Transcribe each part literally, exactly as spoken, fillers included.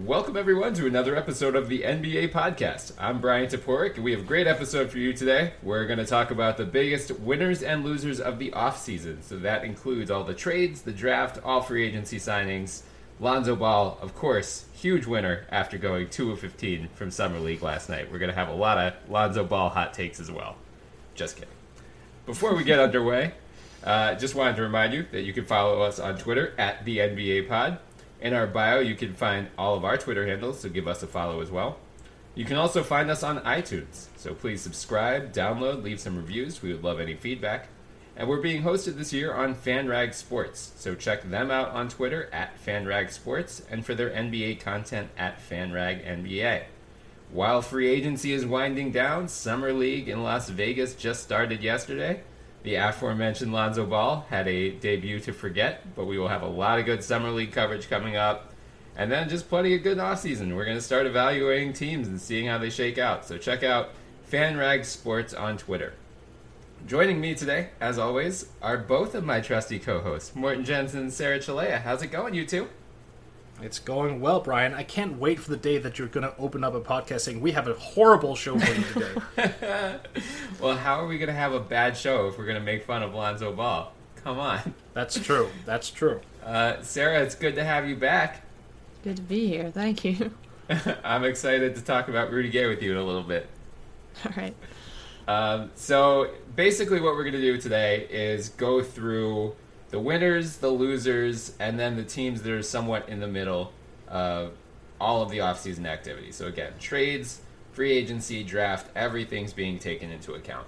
Welcome, everyone, to another episode of the N B A Podcast. I'm Brian Toporek, and we have a great episode for you today. We're going to talk about the biggest winners and losers of the offseason. So that includes all the trades, the draft, all free agency signings. Lonzo Ball, of course, huge winner after going two of fifteen from Summer League last night. We're going to have a lot of Lonzo Ball hot takes as well. Just kidding. Before we get underway, uh, just wanted to remind you that you can follow us on Twitter at the N B A Pod. In our bio, you can find all of our Twitter handles, so give us a follow as well. You can also find us on iTunes, so please subscribe, download, leave some reviews. We would love any feedback. And we're being hosted this year on FanRag Sports, so check them out on Twitter at FanRag Sports and for their N B A content at FanRag N B A. While free agency is winding down, Summer League in Las Vegas just started yesterday. The aforementioned Lonzo Ball had a debut to forget, but we will have a lot of good Summer League coverage coming up. And then just plenty of good offseason. We're going to start evaluating teams and seeing how they shake out. So check out FanRag Sports on Twitter. Joining me today, as always, are both of my trusty co-hosts, Morton Jensen and Sarah Chalea. How's it going, you two? It's going well, Brian. I can't wait for the day that you're going to open up a podcast saying, we have a horrible show for you today. Well, how are we going to have a bad show if we're going to make fun of Lonzo Ball? Come on. That's true. That's true. Uh, Sarah, it's good to have you back. Good to be here. Thank you. I'm excited to talk about Rudy Gay with you in a little bit. All right. Um, so basically what we're going to do today is go through the winners, the losers, and then the teams that are somewhat in the middle of all of the offseason activity. So again, trades, free agency, draft, everything's being taken into account.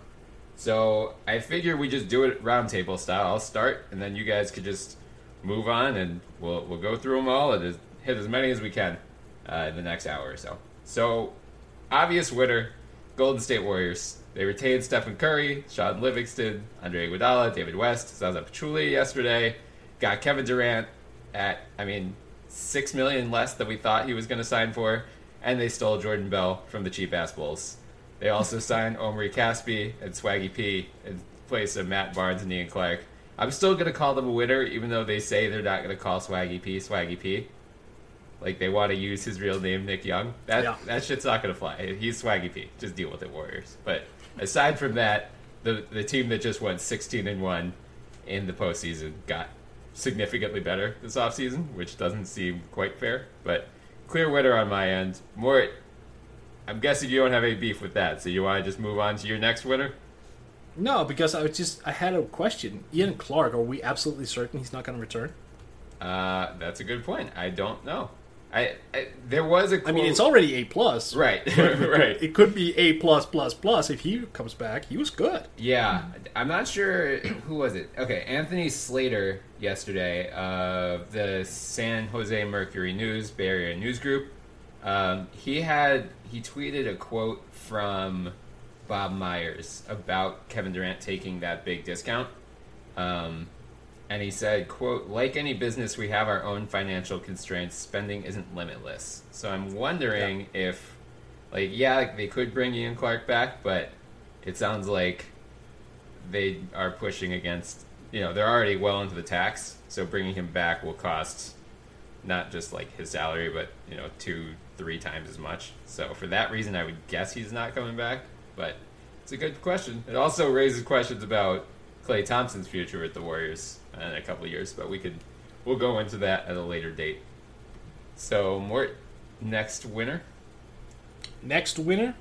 So I figure we just do it roundtable style. I'll start, and then you guys could just move on, and we'll we'll go through them all and hit as many as we can uh, in the next hour or so. So obvious winner, Golden State Warriors. They retained Stephen Curry, Sean Livingston, Andre Iguodala, David West, Zaza Pachulia yesterday. Got Kevin Durant at, I mean, six million dollars less than we thought he was going to sign for. And they stole Jordan Bell from the cheap-ass Bulls. They also signed Omri Caspi and Swaggy P in place of Matt Barnes and Ian Clark. I'm still going to call them a winner, even though they say they're not going to call Swaggy P Swaggy P. Like, they want to use his real name, Nick Young. That yeah. that shit's not going to fly. He's Swaggy P. Just deal with it, Warriors. But aside from that, the the team that just went sixteen and one in the postseason got significantly better this offseason, which doesn't seem quite fair. But clear winner on my end. Mort, I'm guessing you don't have any beef with that, so you want to just move on to your next winner? No, because I was just I had a question. Ian Clark, are we absolutely certain he's not going to return? Uh, that's a good point. I don't know. I, I there was a quote. I mean, it's already A plus, right? Right. It could be A plus plus plus if he comes back. He was good. Yeah, I'm not sure who was it. Okay, Anthony Slater yesterday of the San Jose Mercury News, Bay Area News Group. Um, he had he tweeted a quote from Bob Myers about Kevin Durant taking that big discount. Um, And he said, quote, like any business, we have our own financial constraints. Spending isn't limitless. So I'm wondering yeah. if, like, yeah, like they could bring Ian Clark back, but it sounds like they are pushing against, you know, they're already well into the tax. So bringing him back will cost not just, like, his salary, but, you know, two, three times as much. So for that reason, I would guess he's not coming back. But it's a good question. It also raises questions about Klay Thompson's future with the Warriors in a couple of years, but we could we'll go into that at a later date. So, Mort, next winner? Next winner?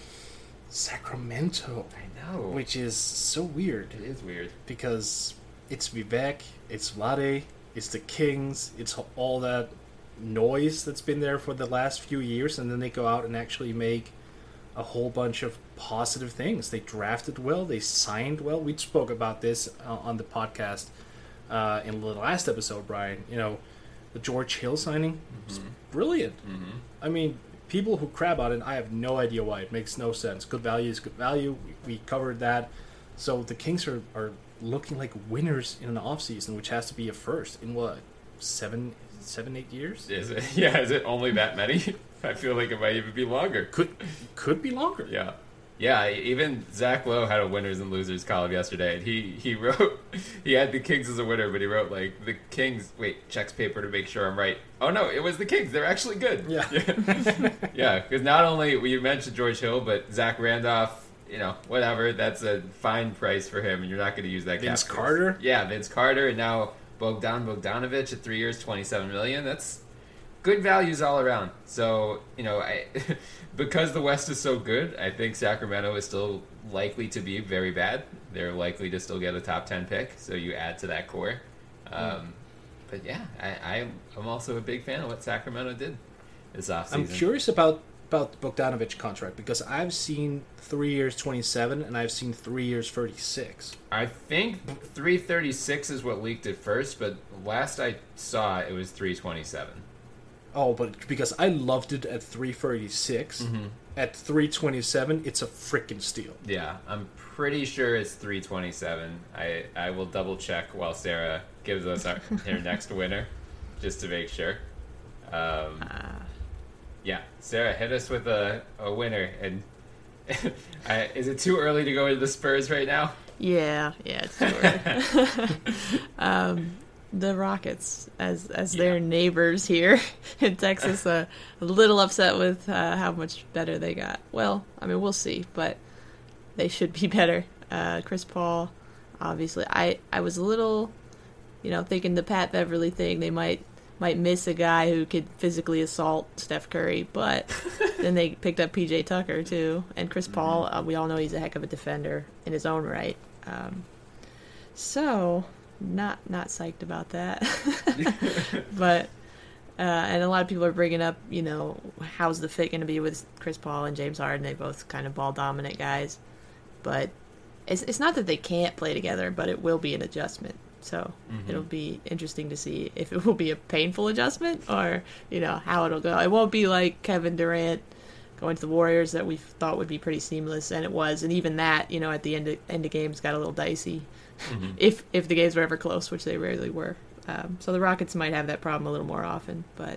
Sacramento. I know. Which is so weird. It is weird. Because it's Vivek, it's Vlade, it's the Kings, it's all that noise that's been there for the last few years, and then they go out and actually make a whole bunch of positive things. They drafted well, they signed well. We spoke about this uh, on the podcast uh, in the last episode, Brian. You know, the George Hill signing was mm-hmm. brilliant. Mm-hmm. I mean, people who crab on it, I have no idea why. It makes no sense. Good value is good value. We, we covered that. So the Kings are, are looking like winners in an offseason, which has to be a first in what, seven, seven, eight years? Is it? Yeah, is it only that many? I feel like it might even be longer. Could could be longer. Yeah. Yeah, even Zach Lowe had a winners and losers column yesterday, and he, he wrote, he had the Kings as a winner, but he wrote, like, the Kings, wait, checks paper to make sure I'm right. Oh, no, it was the Kings. They're actually good. Yeah. Yeah, because not only, well, you mentioned George Hill, but Zach Randolph, you know, whatever, that's a fine price for him, and you're not going to use that cap Vince space. Carter? Yeah, Vince Carter, and now Bogdan Bogdanovic at three years, twenty-seven million dollars. That's good values all around. So, you know, I because the West is so good, I think Sacramento is still likely to be very bad. They're likely to still get a top ten pick, so you add to that core. Um, mm. But yeah, I, I'm also a big fan of what Sacramento did this offseason. I'm curious about, about the Bogdanovic contract because I've seen three years twenty-seven and I've seen three years thirty-six. I think three thirty-six is what leaked at first, but last I saw it was three twenty-seven. Oh, but because I loved it at three thirty-six, mm-hmm. At three twenty-seven, it's a freaking steal. Yeah, I'm pretty sure it's three twenty-seven. I, I will double check while Sarah gives us our, her next winner, just to make sure. Um, uh. Yeah, Sarah, hit us with a, a winner. And I, is it too early to go into the Spurs right now? Yeah, yeah, it's too early. um, the Rockets, as as yeah. their neighbors here in Texas, uh, a little upset with uh, how much better they got. Well, I mean, we'll see, but they should be better. Uh, Chris Paul, obviously. I, I was a little, you know, thinking the Pat Beverly thing, they might might miss a guy who could physically assault Steph Curry, but then they picked up P J Tucker, too. And Chris Paul, uh, we all know he's a heck of a defender in his own right. Um, so... Not not psyched about that, but uh, and a lot of people are bringing up, you know, how's the fit going to be with Chris Paul and James Harden? They both kind of ball dominant guys, but it's it's not that they can't play together, but it will be an adjustment. So mm-hmm. it'll be interesting to see if it will be a painful adjustment or, you know, how it'll go. It won't be like Kevin Durant going to the Warriors that we thought would be pretty seamless, and it was. And even that, you know, at the end of, end of games got a little dicey. Mm-hmm. If if the games were ever close, which they rarely were. Um, so the Rockets might have that problem a little more often, but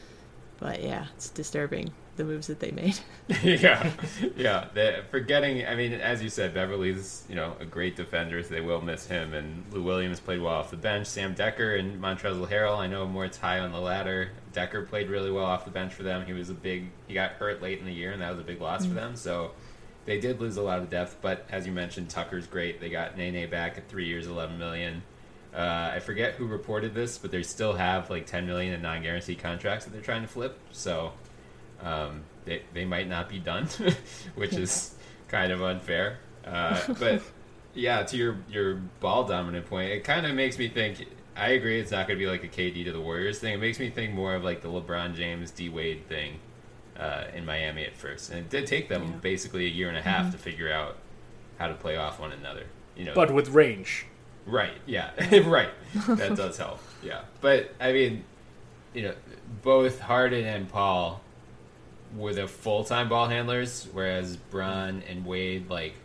but yeah, it's disturbing, the moves that they made. yeah, yeah. They're forgetting, I mean, as you said, Beverly's, you know, a great defender, so they will miss him, and Lou Williams played well off the bench. Sam Decker and Montrezl Harrell, I know Mort's high on the ladder. Decker played really well off the bench for them. He was a big, he got hurt late in the year, and that was a big loss mm-hmm. for them, so... They did lose a lot of depth, but as you mentioned, Tucker's great. They got Nene back at three years, eleven million dollars. Uh, I forget who reported this, but they still have like ten million dollars in non-guaranteed contracts that they're trying to flip. So um, they they might not be done, which is kind of unfair. Uh, but yeah, to your your ball dominant point, it kind of makes me think. I agree, it's not going to be like a K D to the Warriors thing. It makes me think more of like the LeBron James, D Wade thing. Uh, in Miami at first, and it did take them yeah. basically a year and a half mm-hmm. to figure out how to play off one another. You know, but with range, right? Yeah, right. That does help. Yeah, but I mean, you know, both Harden and Paul were the full-time ball handlers, whereas Bron and Wade like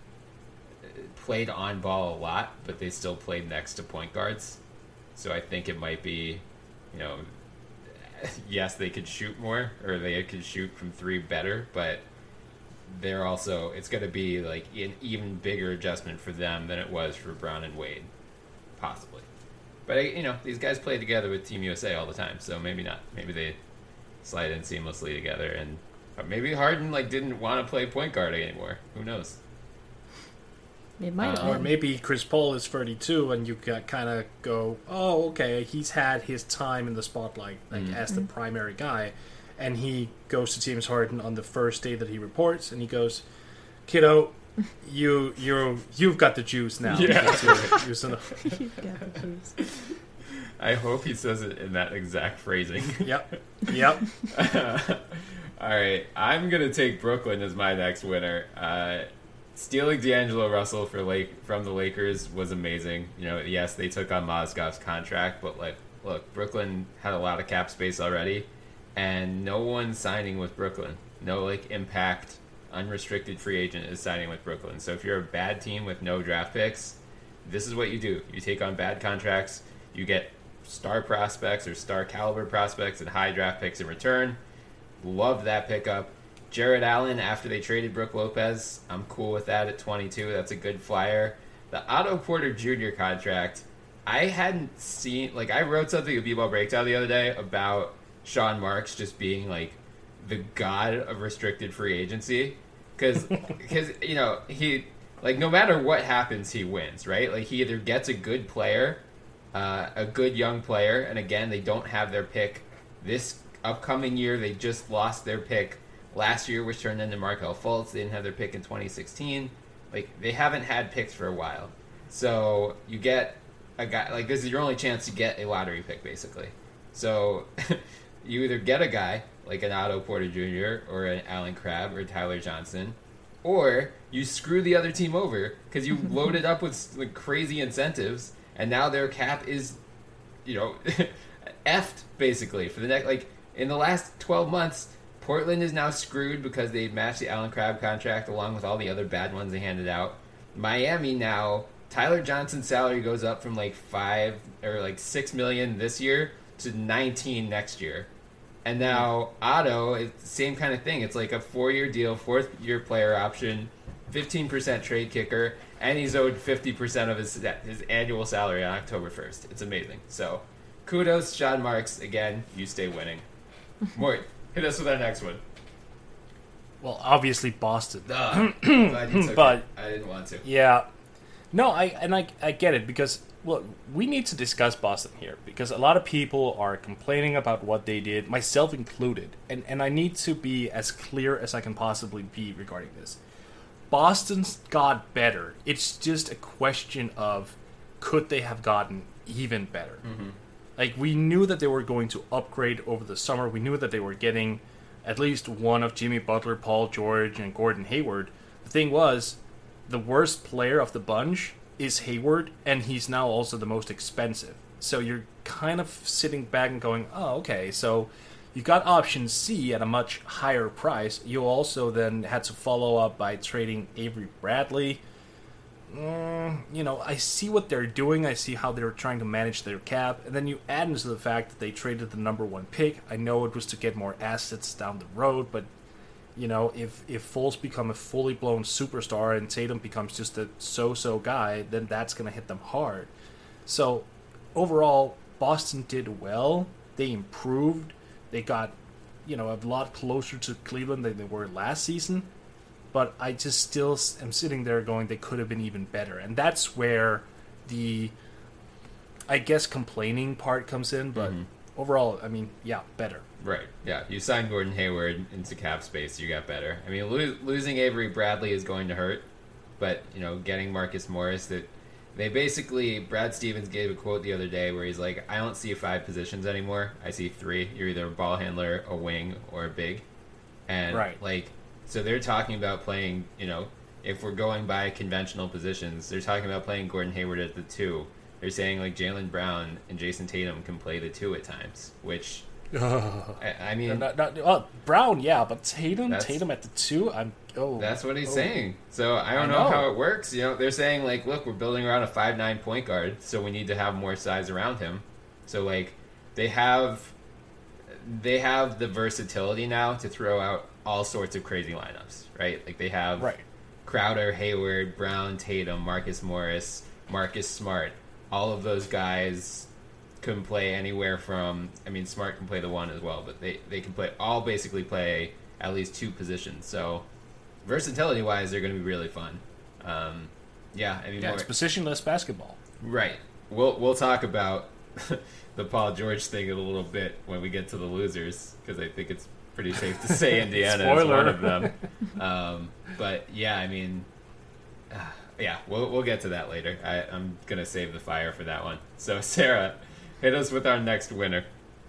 played on ball a lot, but they still played next to point guards. So I think it might be, you know. Yes, they could shoot more, or they could shoot from three better, but they're also, it's going to be like an even bigger adjustment for them than it was for Brown and Wade, possibly. But, you know, these guys play together with Team U S A all the time, so maybe not. Maybe they slide in seamlessly together, and maybe Harden like didn't want to play point guard anymore. Who knows? It might, uh, or maybe Chris Paul is thirty-two, and you kind of go, "Oh, okay, he's had his time in the spotlight, like mm-hmm. as the primary guy," and he goes to James Harden on the first day that he reports, and he goes, "Kiddo, you you you've got the juice now." Yeah. You've got the juice. I hope he says it in that exact phrasing. Yep. Yep. All right, I'm gonna take Brooklyn as my next winner. Uh, Stealing D'Angelo Russell for Lake from the Lakers was amazing. You know, yes, they took on Mozgov's contract, but like, look, Brooklyn had a lot of cap space already, and no one signing with Brooklyn. No like impact, unrestricted free agent is signing with Brooklyn. So if you're a bad team with no draft picks, this is what you do. You take on bad contracts. You get star prospects or star caliber prospects and high draft picks in return. Love that pickup. Jared Allen, after they traded Brooke Lopez, I'm cool with that at twenty-two. That's a good flyer. The Otto Porter Junior contract, I hadn't seen, like, I wrote something at B-Ball Breakdown the other day about Sean Marks just being, like, the god of restricted free agency. Because, you know, he, like, no matter what happens, he wins, right? Like, he either gets a good player, uh, a good young player, and again, they don't have their pick this upcoming year. They just lost their pick last year, which turned into Markelle Fultz. They didn't have their pick in twenty sixteen. Like, they haven't had picks for a while. So you get a guy, like, this is your only chance to get a lottery pick, basically. So you either get a guy like an Otto Porter Junior or an Alan Crabb or Tyler Johnson, or you screw the other team over because you loaded up with, like, crazy incentives, and now their cap is, you know, effed, basically, for the next, like, in the last twelve months. Portland is now screwed because they matched the Alan Crabb contract along with all the other bad ones they handed out. Miami now, Tyler Johnson's salary goes up from like five or like six million this year to nineteen next year. And now Otto, it's the same kind of thing. It's like a four-year deal, fourth-year player option, fifteen percent trade kicker, and he's owed fifty percent of his his annual salary on October first. It's amazing. So, kudos, Sean Marks. Again, you stay winning. Mort, hit us with our next one. Well, obviously Boston. Uh, glad you took But- it. I didn't want to. Yeah. No, I and I I get it because look, we need to discuss Boston here because a lot of people are complaining about what they did, myself included. And and I need to be as clear as I can possibly be regarding this. Boston's got better. It's just a question of could they have gotten even better? Mm-hmm. Like, we knew that they were going to upgrade over the summer. We knew that they were getting at least one of Jimmy Butler, Paul George, and Gordon Hayward. The thing was, the worst player of the bunch is Hayward, and he's now also the most expensive. So you're kind of sitting back and going, oh, okay, so you got option C at a much higher price. You also then had to follow up by trading Avery Bradley. Mm, you know, I see what they're doing. I see how they're trying to manage their cap. And then you add into the fact that they traded the number one pick. I know it was to get more assets down the road, but, you know, if, if Fultz become a fully blown superstar and Tatum becomes just a so-so guy, then that's going to hit them hard. So, overall, Boston did well. They improved. They got, you know, a lot closer to Cleveland than they were last season. But I just still am sitting there going, they could have been even better. And that's where the, I guess, complaining part comes in. But Mm-hmm. overall, I mean, yeah, better. Right, yeah. You signed Gordon Hayward into cap space, you got better. I mean, lo- losing Avery Bradley is going to hurt. But, you know, getting Marcus Morris, that they basically, Brad Stevens gave a quote the other day where he's like, I don't see five positions anymore. I see three. You're either a ball handler, a wing, or a big. And, Right. like... So they're talking about playing, you know, if we're going by conventional positions, they're talking about playing Gordon Hayward at the two. They're saying, like, Jaylen Brown and Jason Tatum can play the two at times, which, I, I mean, Not, not, oh, Brown, yeah, but Tatum, That's- Tatum at the two, I'm, oh. that's what he's oh. saying. So I don't I know. know. how it works. You know, they're saying, like, look, we're building around a five nine point guard, so we need to have more size around him. So, like, they have, they have the versatility now to throw out all sorts of crazy lineups, right? Like, they have Right. Crowder, Hayward, Brown, Tatum, Marcus Morris, Marcus Smart. All of those guys can play anywhere from, I mean, Smart can play the one as well, but they, they can play, all basically play at least two positions. So, versatility-wise, they're going to be really fun. Um, yeah, I mean, Yeah, more, it's positionless basketball. right. We'll, we'll talk about the Paul George thing in a little bit when we get to the losers, because I think it's pretty safe to say Indiana is Spoiler. one of them. Um, but yeah, I mean, uh, yeah, we'll we'll get to that later. I, I'm gonna save the fire for that one. So Sarah, hit us with our next winner.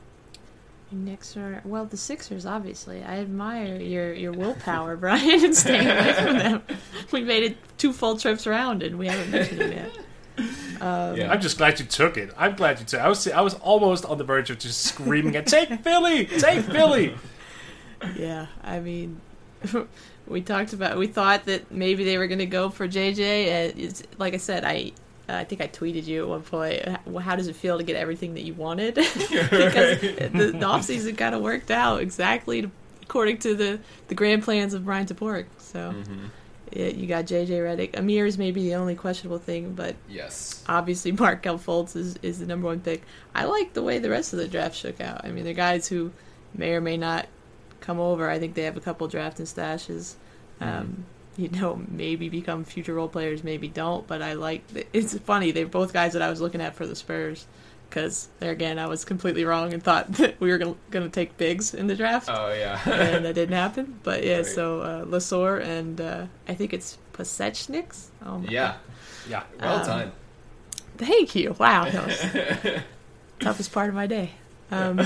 Next are, well, the Sixers, obviously. I admire your, your willpower, Brian, and staying away from them. We made it two full trips around, and we haven't mentioned them yet. Um, Yeah. I'm just glad you took it. I'm glad you took it. I was, I was almost on the verge of just screaming at, take Philly! Take Philly! Yeah, I mean, we talked about, we thought that maybe they were going to go for J J. And it's, like I said, I I think I tweeted you at one point, how, how does it feel to get everything that you wanted? Because the, the offseason kind of worked out exactly to, according to the, the grand plans of Brian Toporek. So Mm-hmm. it, you got J J Redick. Amir is maybe the only questionable thing, but Yes. obviously Markel Fultz is, is the number one pick. I like the way the rest of the draft shook out. I mean, they're guys who may or may not come over. I think they have a couple draft and stashes. Um, you know, maybe become future role players, maybe don't. But I like. It's funny. They're both guys that I was looking at for the Spurs. Because there again, I was completely wrong and thought that we were going to take bigs in the draft, Oh yeah. and that didn't happen. But yeah, Right. so uh, Lasor and uh, I think it's Pasechniks. Oh my Yeah. Yeah. Well Um, done. Thank you. Wow, that was toughest part of my day. Um,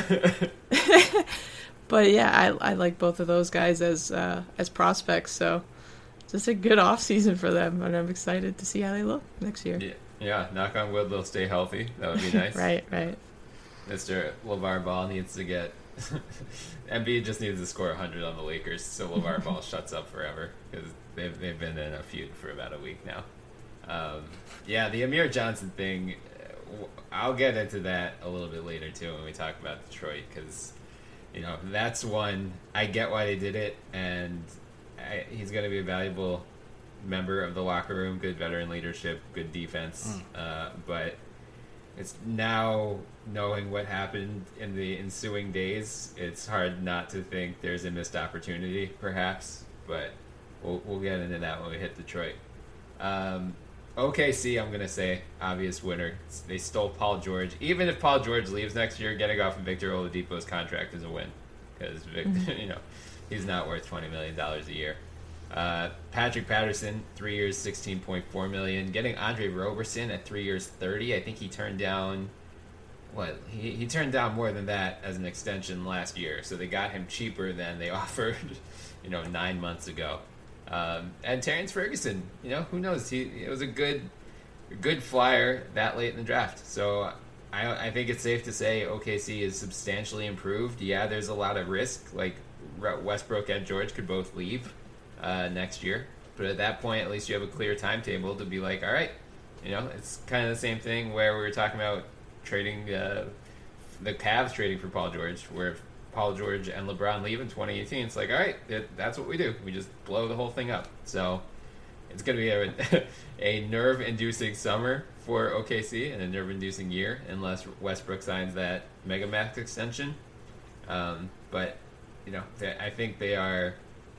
but yeah, I I like both of those guys as uh, as prospects. So just a good off season for them, and I'm excited to see how they look next year. Yeah. Yeah. Knock on wood, they'll stay healthy. That would be nice. Right, right. Mister LeVar Ball needs to get. Embiid just needs to score one hundred on the Lakers, so LeVar Ball shuts up forever because they've they've been in a feud for about a week now. Um, yeah, the Amir Johnson thing. uh, I'll get into that a little bit later too when we talk about Detroit because you know that's one I get why they did it, and I, he's going to be a valuable member of the locker room. Good veteran leadership, good defense, Mm. uh, but. It's now knowing what happened in the ensuing days. It's hard not to think there's a missed opportunity, perhaps, but we'll we'll get into that when we hit Detroit. Um, O K C, I'm gonna say obvious winner. They stole Paul George. Even if Paul George leaves next year, getting off of Victor Oladipo's contract is a win because Victor, you know, he's not worth twenty million dollars a year. Uh, Patrick Patterson, three years, sixteen point four million. Getting Andre Roberson at three years, thirty. I think he turned down what he he turned down more than that as an extension last year. So they got him cheaper than they offered, you know, nine months ago. Um, and Terrence Ferguson, you know, who knows? He it was a good good flyer that late in the draft. So I I think it's safe to say O K C is substantially improved. Yeah, there's a lot of risk. Like Westbrook and George could both leave. Uh, next year, but at that point, at least you have a clear timetable to be like, all right, you know, it's kind of the same thing where we were talking about trading uh, the Cavs trading for Paul George, where if Paul George and LeBron leave in twenty eighteen, it's like, all right, it, that's what we do. We just blow the whole thing up. So it's going to be a, a nerve-inducing summer for O K C and a nerve-inducing year unless Westbrook signs that mega max extension. Um, but you know, they, I think they are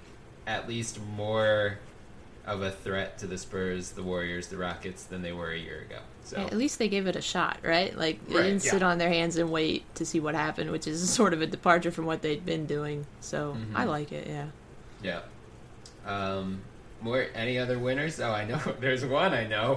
at least more of a threat to the Spurs, the Warriors, the Rockets than they were a year ago. So At least they gave it a shot, right? Like they Right, didn't yeah. sit on their hands and wait to see what happened, which is sort of a departure from what they'd been doing. So Mhm. I like it. Yeah. yeah. Um, more any other winners? Oh, I know. There's one I know.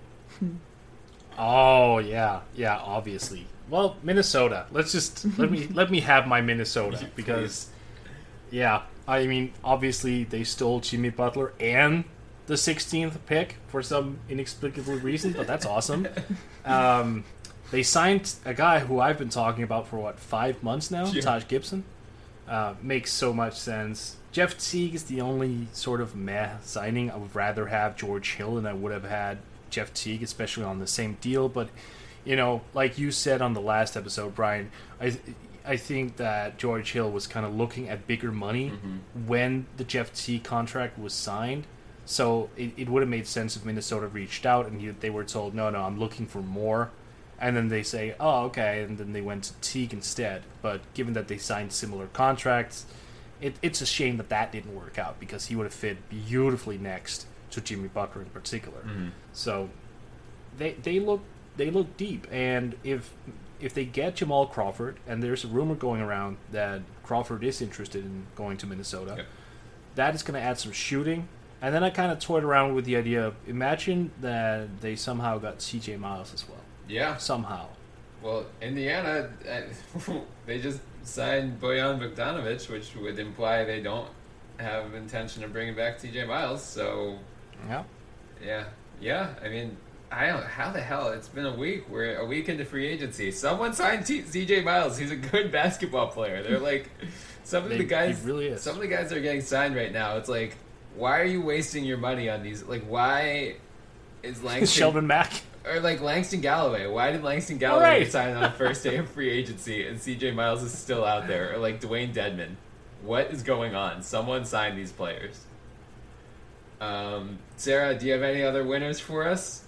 Oh yeah, yeah. Obviously. Well, Minnesota. Let's just let me let me have my Minnesota because, yeah. I mean, obviously they stole Jimmy Butler and the sixteenth pick for some inexplicable reason, but that's awesome. Um, they signed a guy who I've been talking about for what five months now, Yeah. Taj Gibson. Uh, makes so much sense. Jeff Teague is the only sort of meh signing. I would rather have George Hill than I would have had Jeff Teague, especially on the same deal. But you know, like you said on the last episode, Brian, I I think that George Hill was kind of looking at bigger money Mhm. when the Jeff Teague contract was signed. So it, it would have made sense if Minnesota reached out and he, they were told, no, no, I'm looking for more. And then they say, oh, okay, and then they went to Teague instead. But given that they signed similar contracts, it, it's a shame that that didn't work out because he would have fit beautifully next to Jimmy Butler in particular. Mhm. So they they look they look deep, and if if they get Jamal Crawford, and there's a rumor going around that Crawford is interested in going to Minnesota, Yep. that is going to add some shooting. And then I kind of toyed around with the idea of imagine that they somehow got C J Miles as well. Yeah. Somehow. Well, Indiana, uh, they just signed Bojan Bogdanovic, which would imply they don't have intention of bringing back T J Miles. So, Yeah. yeah, yeah. I mean, I don't. How the hell? It's been a week. We're a week into free agency. Someone signed T- C J Miles. He's a good basketball player. They're like some of They- the guys. he really is. Some of the guys that are getting signed right now. It's like, why are you wasting your money on these? Like, why is Langston Sheldon Mack. or like Langston Galloway? Why did Langston Galloway Right. get signed on the first day of free agency and C J Miles is still out there? Or like Dwayne Dedman. what is going on? Someone sign these players. Um, Sarah, do you have any other winners for us?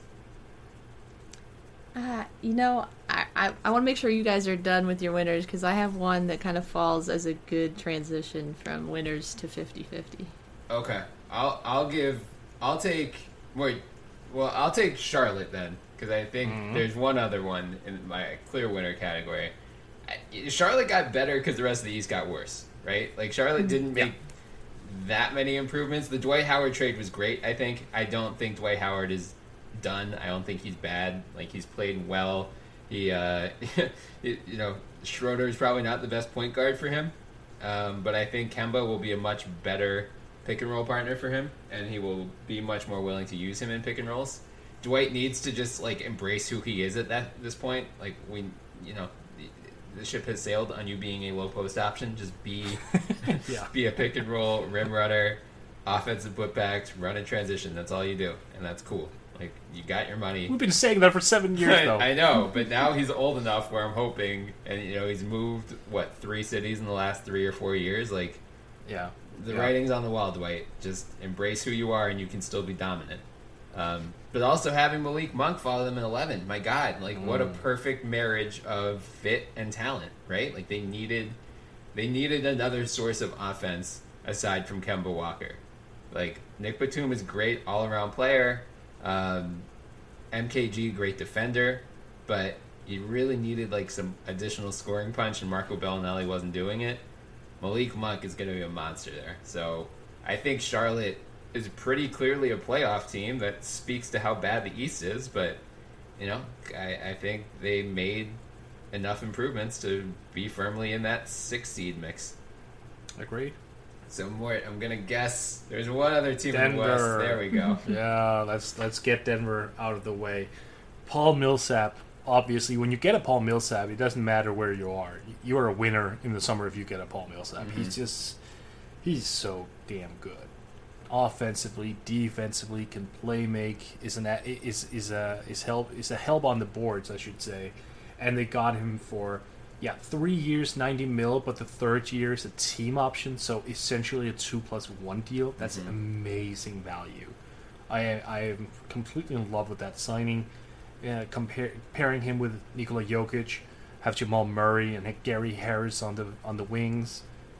Uh, you know, I, I, I want to make sure you guys are done with your winners because I have one that kind of falls as a good transition from winners to fifty-fifty. Okay, I'll I'll give I'll take wait well I'll take Charlotte then because I think mm-hmm. there's one other one in my clear winner category. I, Charlotte got better because the rest of the East got worse, right? Like Charlotte didn't make yeah. that many improvements. The Dwight Howard trade was great. I think I don't think Dwight Howard is done. I don't think he's bad. Like he's played well. He uh, you know Schroeder is probably not the best point guard for him, um, but I think Kemba will be a much better pick and roll partner for him, and he will be much more willing to use him in pick and rolls. Dwight needs to just like embrace who he is at that this point. Like we, you know, the, the ship has sailed on you being a low post option. Just be, yeah. be a pick and roll rim runner, offensive putbacks, run in transition. That's all you do, and that's cool. Like you got your money. We've been saying that for seven years though. I know, but now he's old enough where I'm hoping, and you know, he's moved what three cities in the last three or four years. Like, yeah. The yeah. writing's on the wall, Dwight. Just embrace who you are, and you can still be dominant. Um, but also having Malik Monk follow them in eleven, my God, like mm. what a perfect marriage of fit and talent, right? Like they needed, they needed another source of offense aside from Kemba Walker. Like Nick Batum is great all-around player, um, M K G great defender, but you really needed like some additional scoring punch, and Marco Bellinelli wasn't doing it. Malik Monk is going to be a monster there. So I think Charlotte is pretty clearly a playoff team that speaks to how bad the East is. But, you know, I, I think they made enough improvements to be firmly in that six seed mix. Agreed. So Mort, I'm going to guess there's one other team Denver. in the West. There we go. yeah, let's let's get Denver out of the way. Paul Millsap. Obviously, when you get a Paul Millsap, it doesn't matter where you are. You are a winner in the summer if you get a Paul Millsap. Mm-hmm. He's just, he's so damn good. Offensively, defensively, can play make. Is an is is a is help is a help on the boards, I should say. And they got him for yeah three years, ninety mil, but the third year is a team option, so essentially a two plus one deal. That's mm-hmm. amazing value. I I am completely in love with that signing. Uh, compare, pairing him with Nikola Jokic, have Jamal Murray and Gary Harris on the on the wings.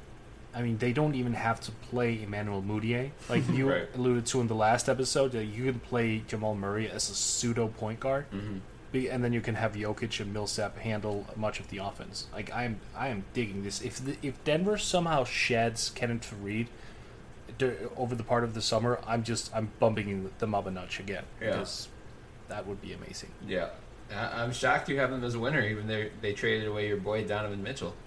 I mean, they don't even have to play Emmanuel Mudiay, like you right. alluded to in the last episode. That you can play Jamal Murray as a pseudo point guard, mm-hmm. and then you can have Jokic and Millsap handle much of the offense. Like I'm, I am digging this. If the, if Denver somehow sheds Kenneth Faried over the part of the summer, I'm just I'm bumping them up a notch again. Yeah. Because that would be amazing. Yeah. I'm shocked you have them as a winner, even though they traded away your boy Donovan Mitchell.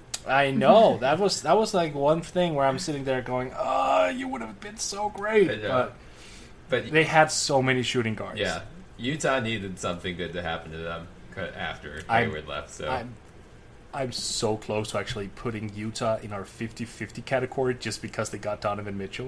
I know. that was that was like one thing where I'm sitting there going, oh, you would have been so great. But, but they had so many shooting guards. Yeah. Utah needed something good to happen to them after Hayward left. So I'm, I'm so close to actually putting Utah in our fifty-fifty category just because they got Donovan Mitchell.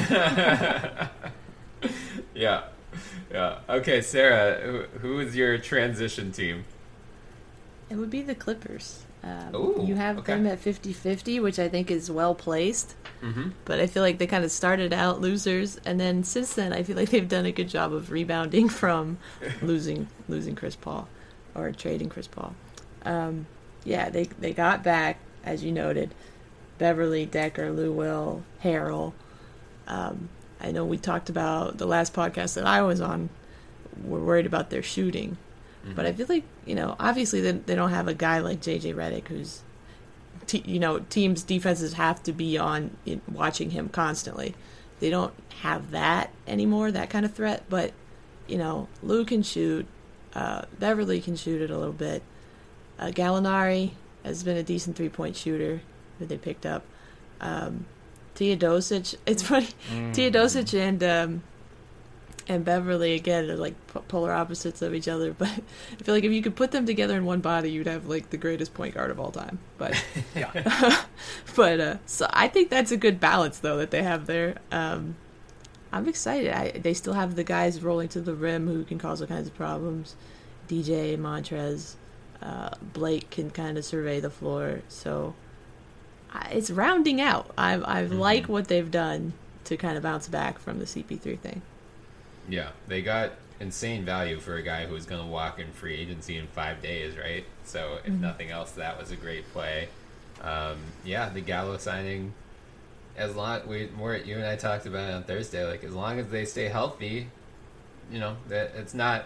I, yeah. Yeah. Okay, Sarah, who, who is your transition team? It would be the Clippers. Um, Ooh, you have okay. them at fifty-fifty, which I think is well placed. Mm-hmm. But I feel like they kind of started out losers, and then since then, I feel like they've done a good job of rebounding from losing losing Chris Paul or trading Chris Paul. Um, yeah, they they got back, as you noted, Beverly, Decker, Lou Will, Harrell. Um, I know we talked about the last podcast that I was on. We're worried about their shooting. Mm-hmm. But I feel like, you know, obviously they, they don't have a guy like J J Redick who's, te- you know, teams' defenses have to be on in, watching him constantly. They don't have that anymore, that kind of threat. But, you know, Lou can shoot. Uh, Beverly can shoot it a little bit. Uh, Gallinari has been a decent three-point shooter that they picked up. Um, Teodosic, it's funny. Mm. Teodosic and um, and Beverly again are like p- polar opposites of each other. But I feel like if you could put them together in one body, you'd have like the greatest point guard of all time. But yeah, but uh, so I think that's a good balance though that they have there. Um, I'm excited. I, they still have the guys rolling to the rim who can cause all kinds of problems. D J Montrez, uh, Blake can kind of survey the floor. So I- it's rounding out. I I Mm-hmm. like what they've done to kind of bounce back from the C P three thing. Yeah, they got insane value for a guy who's going to walk in free agency in five days, right? So if Mhm. nothing else, that was a great play. Um, yeah, the Gallo signing, as long we more you and I talked about it on Thursday. Like as long as they stay healthy, you know that it's not.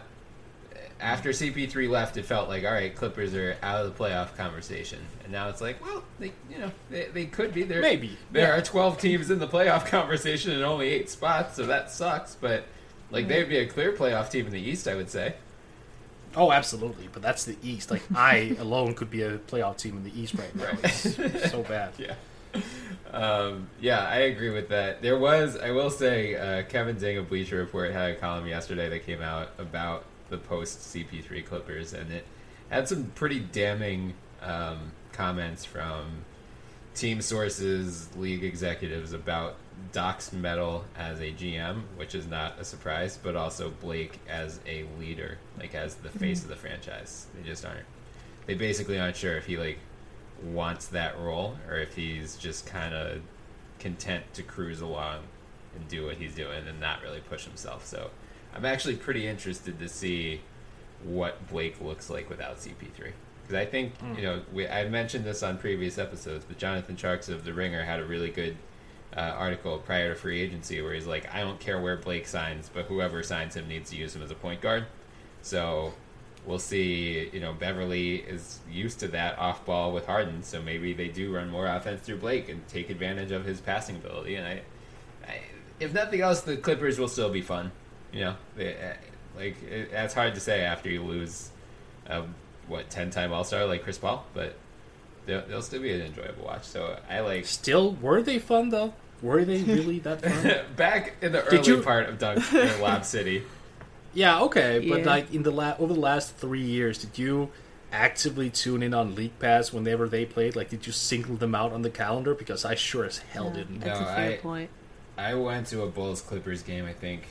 After C P three left, it felt like all right, Clippers are out of the playoff conversation, and now it's like, well, they you know they, they could be there. Maybe. There Yeah. are twelve teams in the playoff conversation and only eight spots, so that sucks. But like they'd be a clear playoff team in the East, I would say. Oh, absolutely. But that's the East. Like, I alone could be a playoff team in the East right now. Right. It's so bad. Yeah. Um, yeah, I agree with that. There was, I will say, uh, Kevin Ding of Bleacher Report had a column yesterday that came out about the post C P three Clippers, and it had some pretty damning um, comments from team sources, league executives about Doc's mettle as a G M, which is not a surprise, but also Blake as a leader, like as the face of the franchise. They just aren't. They basically aren't sure if he like wants that role or if he's just kind of content to cruise along and do what he's doing and not really push himself. So I'm actually pretty interested to see what Blake looks like without C P three. Because I think, Mm. you know, we, I mentioned this on previous episodes, but Jonathan Sharks of The Ringer had a really good uh, article prior to free agency where he's like, I don't care where Blake signs, but whoever signs him needs to use him as a point guard. So we'll see, you know, Beverly is used to that off ball with Harden, so maybe they do run more offense through Blake and take advantage of his passing ability. And I, I if nothing else, the Clippers will still be fun. You know, they, like it, that's hard to say after you lose, uh, what ten-time All-Star like Chris Paul, but they'll, they'll still be an enjoyable watch. So I like Still, were they fun, though? Were they really that fun? back in the Did early you- part of Dunk in Lob City. Yeah, okay, but Yeah. like in the la- over the last three years, did you actively tune in on League Pass whenever they played? Like, did you single them out on the calendar? Because I sure as hell Yeah, didn't. That's No, a fair I- point. I went to a Bulls Clippers game, I think,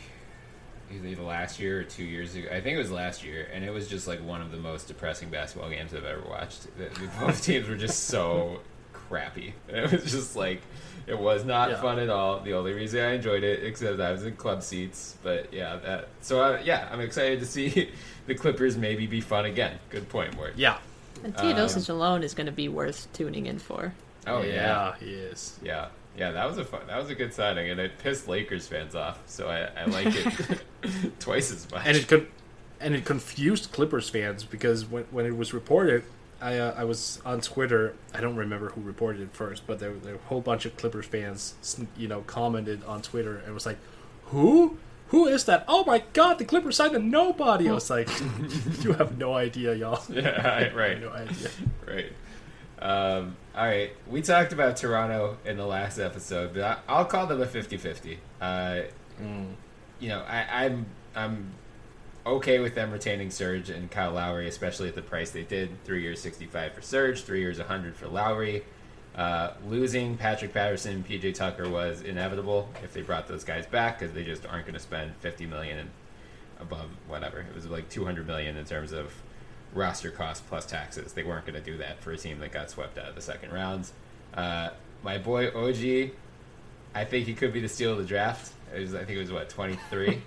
either last year or two years ago. I think it was last year, and it was just like one of the most depressing basketball games I've ever watched. The, the, both teams were just so crappy. It was just like, it was not Yeah. fun at all. The only reason I enjoyed it, except I was in club seats. But yeah, that. So uh, yeah, I'm excited to see the Clippers maybe be fun again. Good point, Mort. Yeah. And Teodosic alone is going to be worth tuning in for. Oh yeah. he is. Yeah, yeah, that was a fun, that was a good signing, and it pissed Lakers fans off. So I, I like it twice as much. And it con- and it confused Clippers fans because when when it was reported, I uh, I was on Twitter. I don't remember who reported it first, but there, there were a whole bunch of Clippers fans, you know, commented on Twitter and was like, "Who? Who is that? Oh my God, the Clippers signed a nobody." I was like, "You have no idea, y'all." yeah, right, No idea. right. Um, all right, we talked about Toronto in the last episode, but I, I'll call them a fifty-fifty. Uh, Mm. you know, I, I'm I'm okay with them retaining Serge and Kyle Lowry, especially at the price they did. Three years, sixty-five for Serge. Three years, one hundred for Lowry. Uh, losing Patrick Patterson and P J Tucker was inevitable if they brought those guys back because they just aren't going to spend fifty million dollars and above whatever. It was like two hundred million dollars in terms of roster cost plus taxes. They weren't going to do that for a team that got swept out of the second rounds. Uh, my boy O G, I think he could be the steal of the draft. It was, I think it was what twenty-three.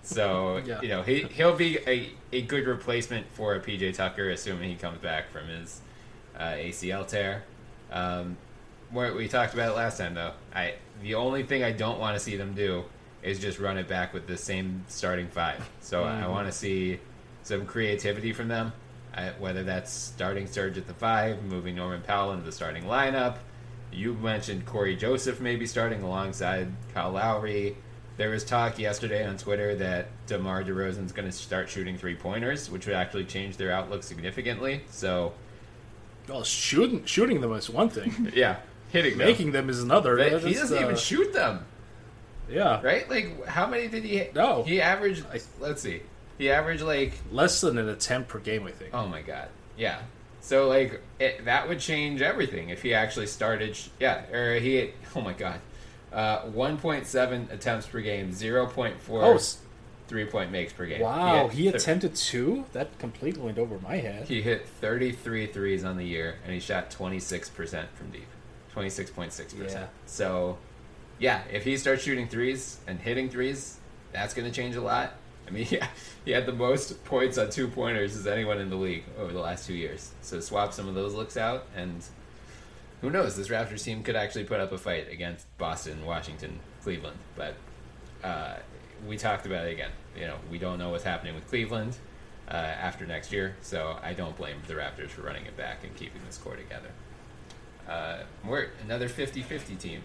So Yeah. you know he he'll be a, a good replacement for a P J Tucker, assuming he comes back from his uh, A C L tear. Um, what we talked about it last time, though. I the only thing I don't want to see them do is just run it back with the same starting five. So I Mhm. want to see some creativity from them. I, whether that's starting Serge at the five, moving Norman Powell into the starting lineup. You mentioned Corey Joseph maybe starting alongside Kyle Lowry. There was talk yesterday on Twitter that DeMar DeRozan's going to start shooting three-pointers, which would actually change their outlook significantly. So, Well, shooting shooting them is one thing. yeah, hitting them. Making them is another. But That he is, doesn't uh, even shoot them, Yeah, right? Like, how many did he hit? No. He averaged, I- let's see. He averaged, like, less than an attempt per game, I think. oh my god. Yeah. So, like, it, that would change everything if he actually started, sh- yeah, or he hit, oh my god. Uh, one point seven attempts per game, zero point four Oh, s- three-point makes per game. wow, he, hit thir- attempted two? That completely went over my head. He hit thirty-three threes on the year, and he shot twenty-six percent from deep. twenty-six point six percent. Yeah. So, yeah, if he starts shooting threes and hitting threes, that's going to change a lot. I mean, yeah, he had the most points on two-pointers as anyone in the league over the last two years. So swap some of those looks out, and who knows? This Raptors team could actually put up a fight against Boston, Washington, Cleveland. But uh, we talked about it again. You know, we don't know what's happening with Cleveland uh, after next year, so I don't blame the Raptors for running it back and keeping this core together. Uh, we're another fifty-fifty team.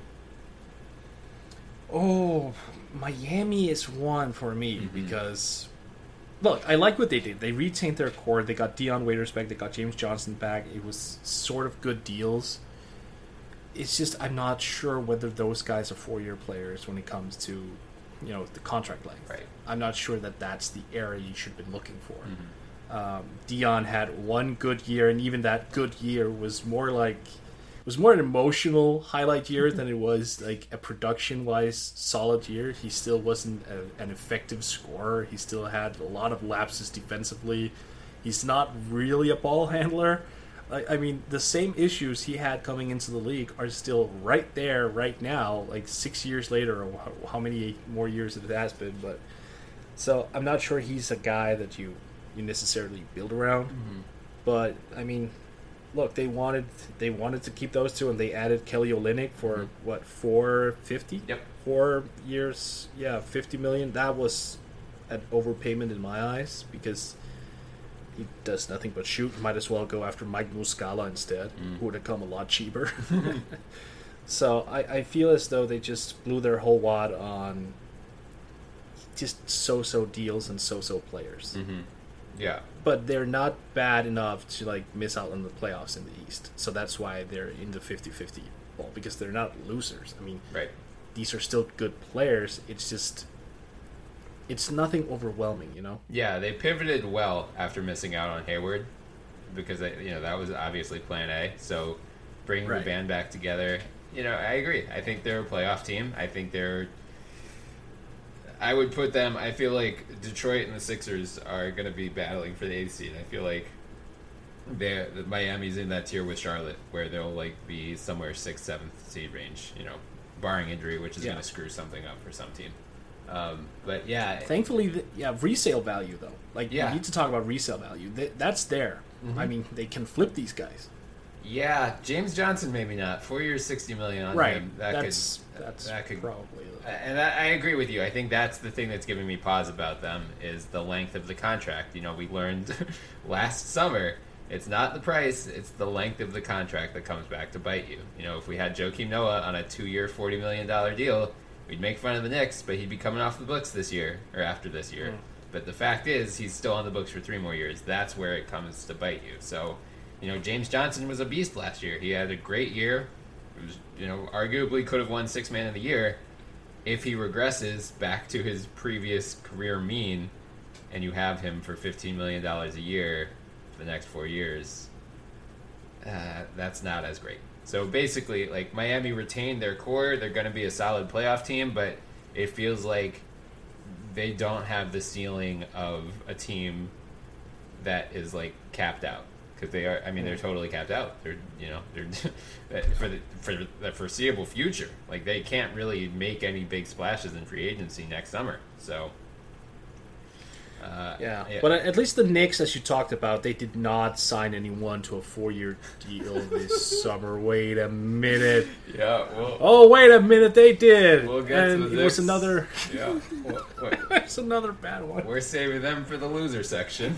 Oh, Miami is one for me Mm-hmm. because, look, I like what they did. They retained their core. They got Dion Waiters back. They got James Johnson back. It was sort of good deals. It's just I'm not sure whether those guys are four-year players when it comes to, you know, the contract length. Right. I'm not sure that that's the area you should be looking for. Mm-hmm. Um, Dion had one good year, and even that good year was more like it was more an emotional highlight year than it was like a production-wise solid year. He still wasn't a, an effective scorer. He still had a lot of lapses defensively. He's not really a ball handler. I, I mean, the same issues he had coming into the league are still right there right now, like six years later, or how, how many more years it has been. But so I'm not sure he's a guy that you, you necessarily build around. Mm-hmm. But I mean, look, they wanted they wanted to keep those two, and they added Kelly Olynyk for Mhm. what four fifty? Yep. Four years, yeah, fifty million. That was an overpayment in my eyes because he does nothing but shoot. Might as well go after Mike Muscala instead, Mm. who would have come a lot cheaper. So I, I feel as though they just blew their whole wad on just so-so deals and so-so players. Mm-hmm. Yeah. But they're not bad enough to like miss out on the playoffs in the East. So that's why they're in the fifty-fifty ball, because they're not losers. I mean, Right. these are still good players. It's just it's nothing overwhelming, you know? Yeah, they pivoted well after missing out on Hayward because they, you know that was obviously Plan A. So bringing Right. the band back together, you know, I agree. I think they're a playoff team. I think they're. I would put them. I feel like Detroit and the Sixers are going to be battling for the eighth seed. I feel like they Miami's in that tier with Charlotte, where they'll like be somewhere sixth, seventh seed range. You know, barring injury, which is Yeah. going to screw something up for some team. Um, but yeah, Thankfully, the, yeah, resale value though. Like Yeah. we need to talk about resale value. Th- that's there. Mhm. I mean, they can flip these guys. yeah, James Johnson maybe not. Four years, sixty million on Right. him. That that's could that's that could probably And I, I agree with you. I think that's the thing that's giving me pause about them is the length of the contract. You know, we learned last summer it's not the price, it's the length of the contract that comes back to bite you. You know, if we had Joakim Noah on a two-year, forty million dollars deal, we'd make fun of the Knicks, but he'd be coming off the books this year, or after this year. Mm. But the fact is, he's still on the books for three more years. That's where it comes to bite you. So, you know, James Johnson was a beast last year. He had a great year. It was, you know, arguably could have won Sixth Man of the Year. If he regresses back to his previous career mean, and you have him for fifteen million dollars a year for the next four years, uh, that's not as great. So basically, like, Miami retained their core. They're going to be a solid playoff team, but it feels like they don't have the ceiling of a team that is, like, capped out. Because they are, I mean, they're totally capped out. They're, you know, they're for the for the foreseeable future. Like, they can't really make any big splashes in free agency next summer. So, uh, Yeah. But at least the Knicks, as you talked about, they did not sign anyone to a four-year deal this summer. Wait a minute. yeah, well, Oh, wait a minute, they did. we'll get and to the it was Knicks. another. Yeah, well, wait, It's another bad one. we're saving them for the loser section.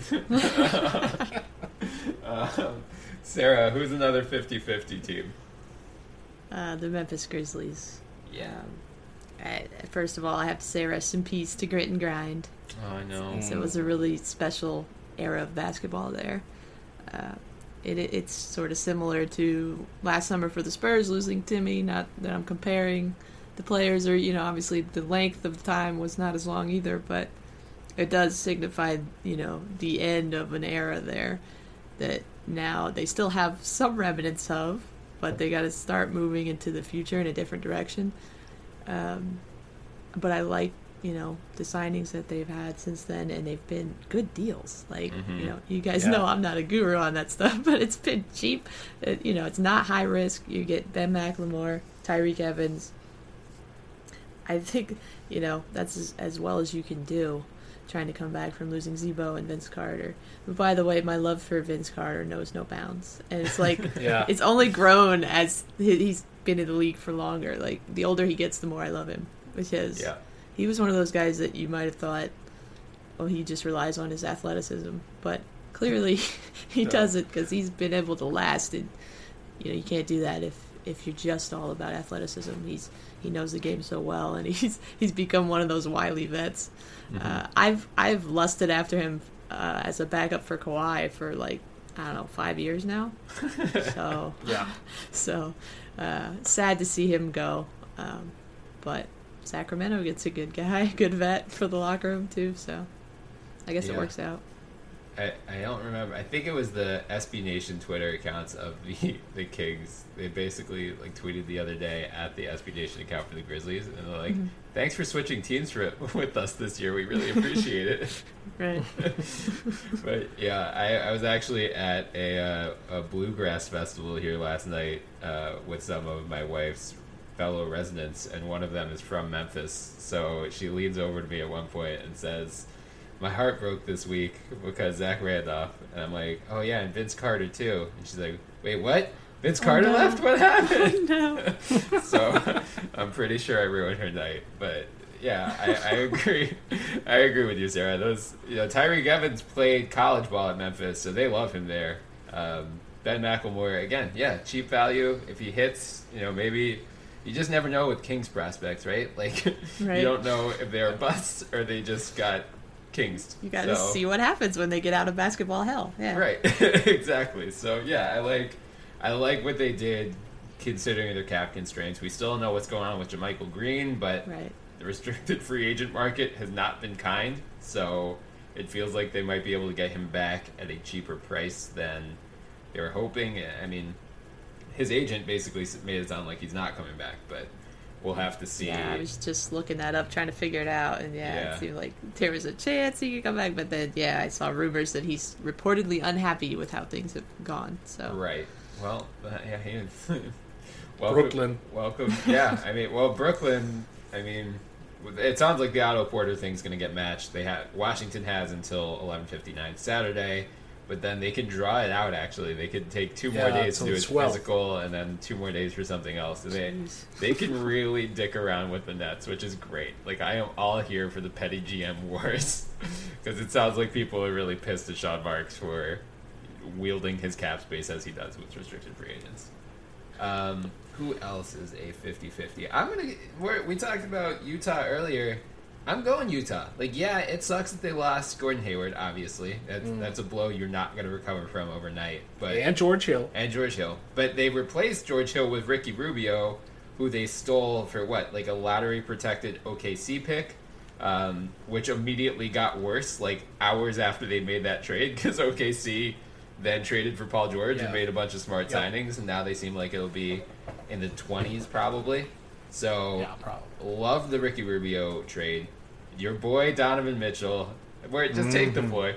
um, Sarah, who's another fifty-fifty team? Uh, the Memphis Grizzlies. Yeah. I, first of all, I have to say rest in peace to Grit and Grind. Oh, I know. Mm. So it was a really special era of basketball there. Uh, it, it, it's sort of similar to last summer for the Spurs losing Timmy. Not that I'm comparing the players, or, you know, obviously the length of time was not as long either, but it does signify, you know, the end of an era there that now they still have some remnants of, but they got to start moving into the future in a different direction. Um, but I like you know, the signings that they've had since then, and they've been good deals. Like, Mhm. you know, you guys Yeah. know I'm not a guru on that stuff, but it's been cheap. It, you know, it's not high risk. You get Ben McLemore, Tyreek Evans. I think, you know, that's as, as well as you can do trying to come back from losing Zebo and Vince Carter. But by the way, my love for Vince Carter knows no bounds. And it's like, Yeah. it's only grown as he- he's been in the league for longer. Like, the older he gets, the more I love him. Because Yeah. he was one of those guys that you might have thought, oh, he just relies on his athleticism. But clearly he No. doesn't, because he's been able to last. And, you know, you can't do that if, if you're just all about athleticism. He's He knows the game so well, and he's he's become one of those wily vets. Mhm. Uh, I've I've lusted after him uh, as a backup for Kawhi for like I don't know five years now. So Yeah. so uh, sad to see him go, um, but Sacramento gets a good guy, good vet for the locker room too. So I guess Yeah. it works out. I, I don't remember. I think it was the S B Nation Twitter accounts of the the Kings. They basically like tweeted the other day at the S B Nation account for the Grizzlies, and they're like, Mhm. "Thanks for switching teams for, with us this year. We really appreciate it." Right. But yeah, I, I was actually at a uh, a bluegrass festival here last night uh, with some of my wife's fellow residents, and one of them is from Memphis. So she leans over to me at one point and says, "My heart broke this week because Zach Randolph." And I'm like, "Oh yeah, and Vince Carter too." And she's like, "Wait, what? Vince Oh, Carter no. left? What happened?" No. So I'm pretty sure I ruined her night. But yeah, I, I agree. I agree with you, Sarah. Those, you know, Tyreek Evans played college ball at Memphis, so they love him there. Um, Ben McLemore, again, yeah, cheap value. If he hits, you know, maybe you just never know with Kings prospects, right? Like Right. you don't know if they're busts or they just got Kings. You got to So- see what happens when they get out of basketball hell. Yeah. Right, exactly. So yeah, I like, I like what they did, considering their cap constraints. We still don't know what's going on with JaMychal Green, but Right. the restricted free agent market has not been kind. So it feels like they might be able to get him back at a cheaper price than they were hoping. I mean, his agent basically made it sound like he's not coming back, but we'll have to see. Yeah, I was just looking that up, trying to figure it out, and yeah, Yeah. it seemed like there was a chance he could come back, but then yeah, I saw rumors that he's reportedly unhappy with how things have gone. So Right. Well, uh, yeah, he, welcome, Brooklyn. Welcome. Yeah, I mean, well, Brooklyn. I mean, it sounds like the Otto Porter thing's going to get matched. They have Washington has until eleven fifty-nine Saturday, but then they could draw it out. Actually, they could take two more Yeah, days to till do the it twelfth. physical, and then two more days for something else. And they Jeez. they can really dick around with the Nets, which is great. Like, I am all here for the petty G M wars because it sounds like people are really pissed at Sean Marks for wielding his cap space as he does with restricted free agents. Um, who else is a fifty-fifty? I'm gonna. We're, we talked about Utah earlier. I'm going Utah. Like, yeah, it sucks that they lost Gordon Hayward. Obviously, that's Mm. that's a blow you're not gonna recover from overnight. But And George Hill. and George Hill. But they replaced George Hill with Ricky Rubio, who they stole for what, like a lottery protected O K C pick, um, which immediately got worse like hours after they made that trade because O K C then traded for Paul George Yeah. and made a bunch of smart Yep. signings, and now they seem like it'll be in the twenties probably. So Yeah, probably. love the Ricky Rubio trade. Your boy Donovan Mitchell. Where just take the Mhm. boy.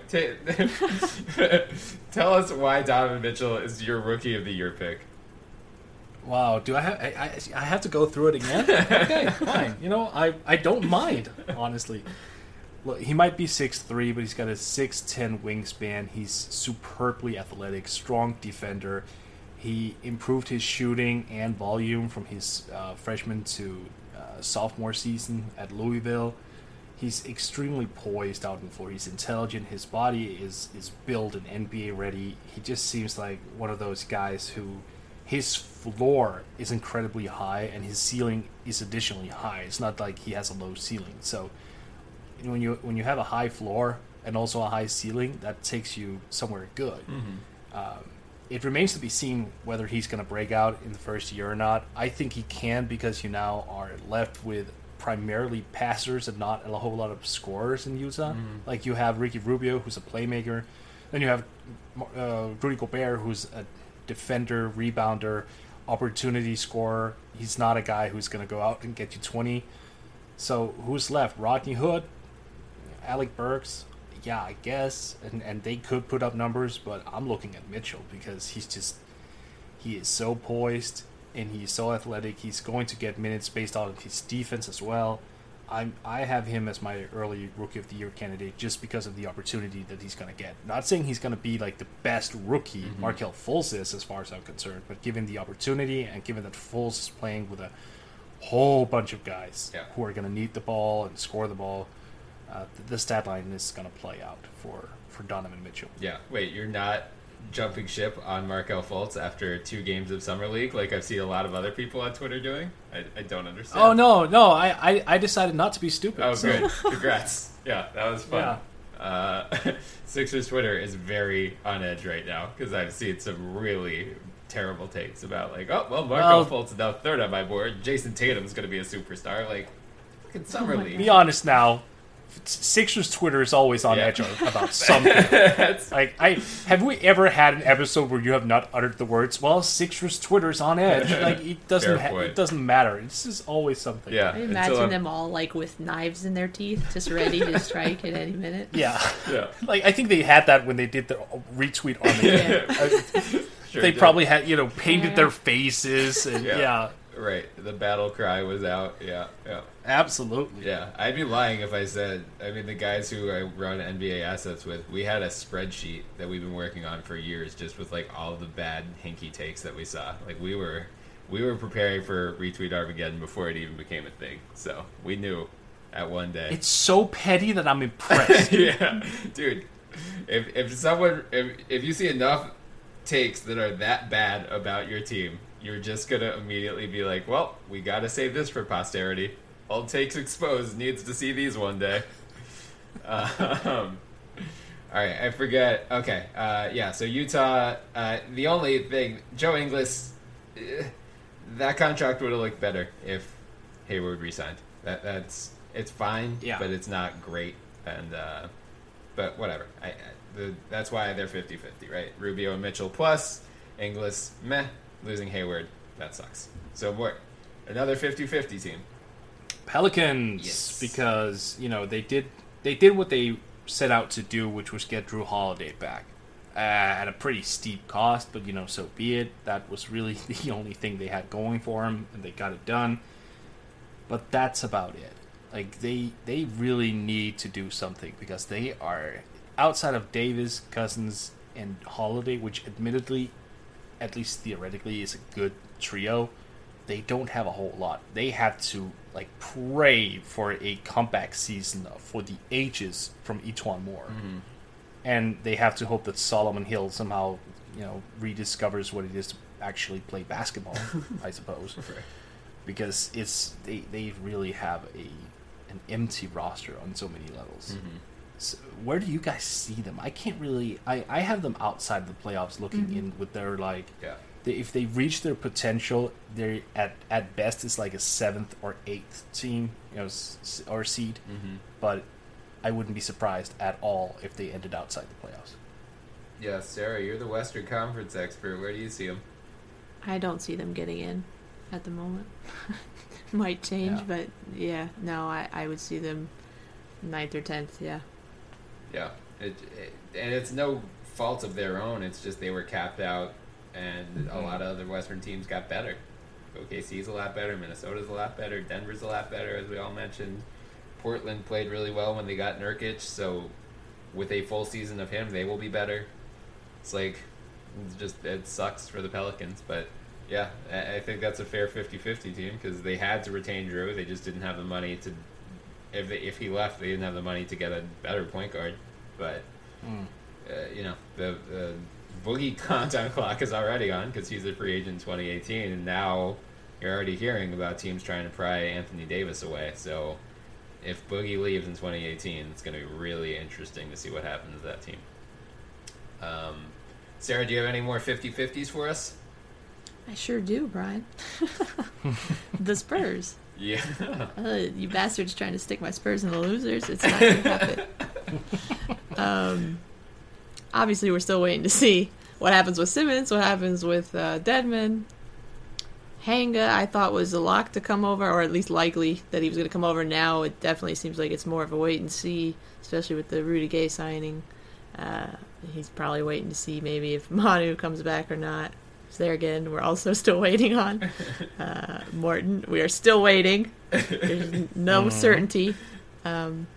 Ta- Tell us why Donovan Mitchell is your rookie of the year pick. Wow, do I have I, I, I have to go through it again? Okay, fine. You know, I, I don't mind, honestly. Look, he might be six three, but he's got a six ten wingspan. He's superbly athletic, strong defender. He improved his shooting and volume from his uh, freshman to uh, sophomore season at Louisville. He's extremely poised out on the floor. He's intelligent. His body is, is built and N B A ready. He just seems like one of those guys who his floor is incredibly high and his ceiling is additionally high. It's not like he has a low ceiling. So when you when you have a high floor and also a high ceiling, that takes you somewhere good. Um, it remains to be seen whether he's going to break out in the first year or not. I think he can because you now are left with primarily passers and not a whole lot of scorers in Utah. Like you have Ricky Rubio, who's a playmaker. Then you have uh, Rudy Gobert, who's a defender, rebounder, opportunity scorer. He's not a guy who's going to go out and get you twenty. So who's left? Rodney Hood, Alec Burks. Yeah, I guess, and and they could put up numbers, but I'm looking at Mitchell because he's just he is so poised and he's so athletic. He's going to get minutes based on his defense as well. I'm I have him as my early Rookie of the Year candidate just because of the opportunity that he's going to get. Not saying he's going to be like the best rookie mm-hmm. Markelle Fultz is, as far as I'm concerned, but given the opportunity and given that Fultz is playing with a whole bunch of guys yeah. who are going to need the ball and score the ball. Uh, the stat line is going to play out for, for Donovan Mitchell. Yeah. Wait, you're not jumping ship on Markelle Fultz after two games of Summer League like I've seen a lot of other people on Twitter doing? I, I don't understand. Oh, no, no. I, I, I decided not to be stupid. Oh, so. good. Congrats. Yeah, that was fun. Yeah. Uh, Sixers Twitter is very on edge right now because I've seen some really terrible takes about, like, oh, well, Markelle well, Fultz is now third on my board. Jason Tatum's going to be a superstar. Like, fucking Summer oh League. Be honest now. Sixers Twitter is always on yeah. edge about something. Like, I have we ever had an episode where you have not uttered the words, "Well, Sixers Twitter's on edge"? Like, it doesn't ha- it doesn't matter. It's just always something. Yeah, I imagine them all like with knives in their teeth, just ready to strike at any minute. Yeah, yeah. Like I think they had that when they did the retweet on the game. Yeah. Sure they did. probably had you know painted yeah. their faces and yeah. yeah. Right, the battle cry was out. Yeah, yeah. Absolutely. Yeah, I'd be lying if I said, I mean, the guys who I run N B A assets with, we had a spreadsheet that we've been working on for years just with, like, all the bad, hinky takes that we saw. Like, we were we were preparing for Retweet Armageddon before it even became a thing. So, we knew at one day. It's so petty that I'm impressed. Yeah. Dude, if if someone, if, if you see enough takes that are that bad about your team, you're just going to immediately be like, well, we got to save this for posterity. Old Takes Exposed needs to see these one day. Um, all right, I forget. Okay, uh, yeah, so Utah, uh, the only thing, Joe Ingles, eh, that contract would have looked better if Hayward re-signed. That, that's, it's fine, yeah. but it's not great. And, uh, but whatever. I, I, the, that's why they're fifty-fifty, right? Rubio and Mitchell plus, Ingles, meh. Losing Hayward, that sucks. So what? Another fifty-fifty team. Pelicans, yes. Because you know they did they did what they set out to do, which was get Drew Holiday back uh, at a pretty steep cost. But you know, so be it. That was really the only thing they had going for them, and they got it done. But that's about it. Like they they really need to do something because they are outside of Davis, Cousins, and Holiday, which admittedly, at least theoretically, is a good trio. They don't have a whole lot. They have to like pray for a comeback season for the ages from Etuan Moore, mm-hmm. and they have to hope that Solomon Hill somehow, you know, rediscovers what it is to actually play basketball. I suppose, right. Because it's they they really have a an empty roster on so many levels. Mm-hmm. So where do you guys see them? I can't really. I, I have them outside the playoffs, looking mm-hmm. in with their like. Yeah. They, if they reach their potential, they're at at best it's like a seventh or eighth team, you know, s- or seed. Mm-hmm. But I wouldn't be surprised at all if they ended outside the playoffs. Yeah, Sarah, you're the Western Conference expert. Where do you see them? I don't see them getting in at the moment. Might change, Yeah. but yeah, no, I, I would see them ninth or tenth. Yeah. Yeah, it, it, and it's no fault of their own. It's just they were capped out, and a lot of other Western teams got better. O K C's a lot better. Minnesota's a lot better. Denver's a lot better, as we all mentioned. Portland played really well when they got Nurkic, so with a full season of him, they will be better. It's like, it's just, it sucks for the Pelicans, but yeah, I, I think that's a fair fifty-fifty team because they had to retain Drew. They just didn't have the money to. If they, if he left, they didn't have the money to get a better point guard. But Mm. uh, you know, the, the Boogie content clock is already on because he's a free agent in twenty eighteen, and now you're already hearing about teams trying to pry Anthony Davis away. So if Boogie leaves in twenty eighteen, it's going to be really interesting to see what happens to that team. Um, Sarah, do you have any more fifty-fifties for us? I sure do, Brian. The Spurs. Yeah. Uh, you bastards trying to stick my Spurs in the losers. It's not going to happen. um, obviously, we're still waiting to see what happens with Simmons, what happens with uh, Dedmon. Hanga, I thought was a lock to come over, or at least likely that he was going to come over. Now it definitely seems like it's more of a wait and see, especially with the Rudy Gay signing. Uh, he's probably waiting to see maybe if Manu comes back or not. So there again, we're also still waiting on. Uh, Morton, we are still waiting. There's no mm-hmm. certainty. Um,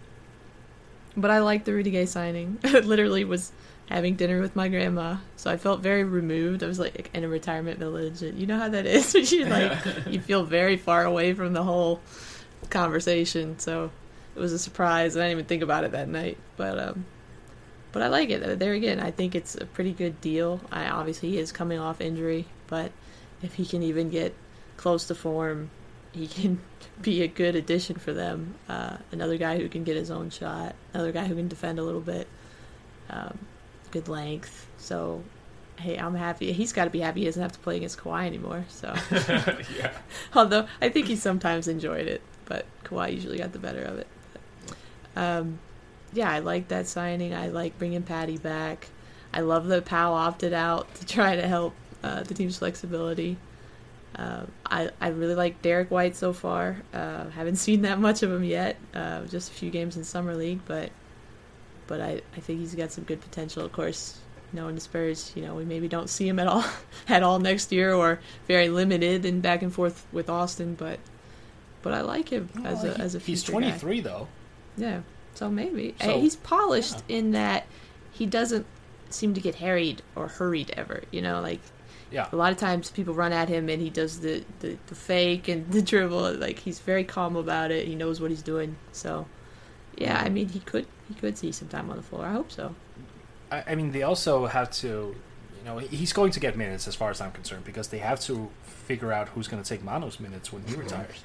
but I like the Rudy Gay signing. Literally was having dinner with my grandma, so I felt very removed. I was like in a retirement village, and you know how that is. you like you feel very far away from the whole conversation. So it was a surprise, and I didn't even think about it that night. But um, but I like it. There again, I think it's a pretty good deal. I obviously he is coming off injury, but if he can even get close to form, he can be a good addition for them. Uh, another guy who can get his own shot, another guy who can defend a little bit. Um, good length. So, hey, I'm happy. He's got to be happy he doesn't have to play against Kawhi anymore. So, yeah. Although I think he sometimes enjoyed it, but Kawhi usually got the better of it. But, um, yeah, I like that signing. I like bringing Patty back. I love that Powell opted out to try to help uh, the team's flexibility. Uh, I I really like Derek White so far. Uh, haven't seen that much of him yet. Uh, just a few games in summer league, but. But I, I think he's got some good potential. Of course, you know, in the Spurs, you know, we maybe don't see him at all at all next year, or very limited and back and forth with Austin. But but I like him well, as a he, as a future he's twenty-three guy. though. Yeah, so maybe so, he's polished yeah. in that he doesn't seem to get harried or hurried ever. You know, like yeah. a lot of times people run at him and he does the, the, the fake and the dribble. Like he's very calm about it. He knows what he's doing. So. Yeah, I mean, he could he could see some time on the floor. I hope so. I, I mean, they also have to, you know, he's going to get minutes as far as I'm concerned, because they have to figure out who's going to take Manu's minutes when he retires.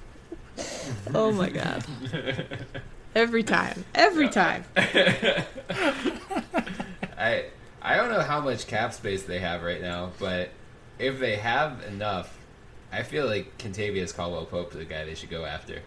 Oh my god! Every time, every time. I I don't know how much cap space they have right now, but if they have enough, I feel like Kentavious Caldwell-Pope is the guy they should go after.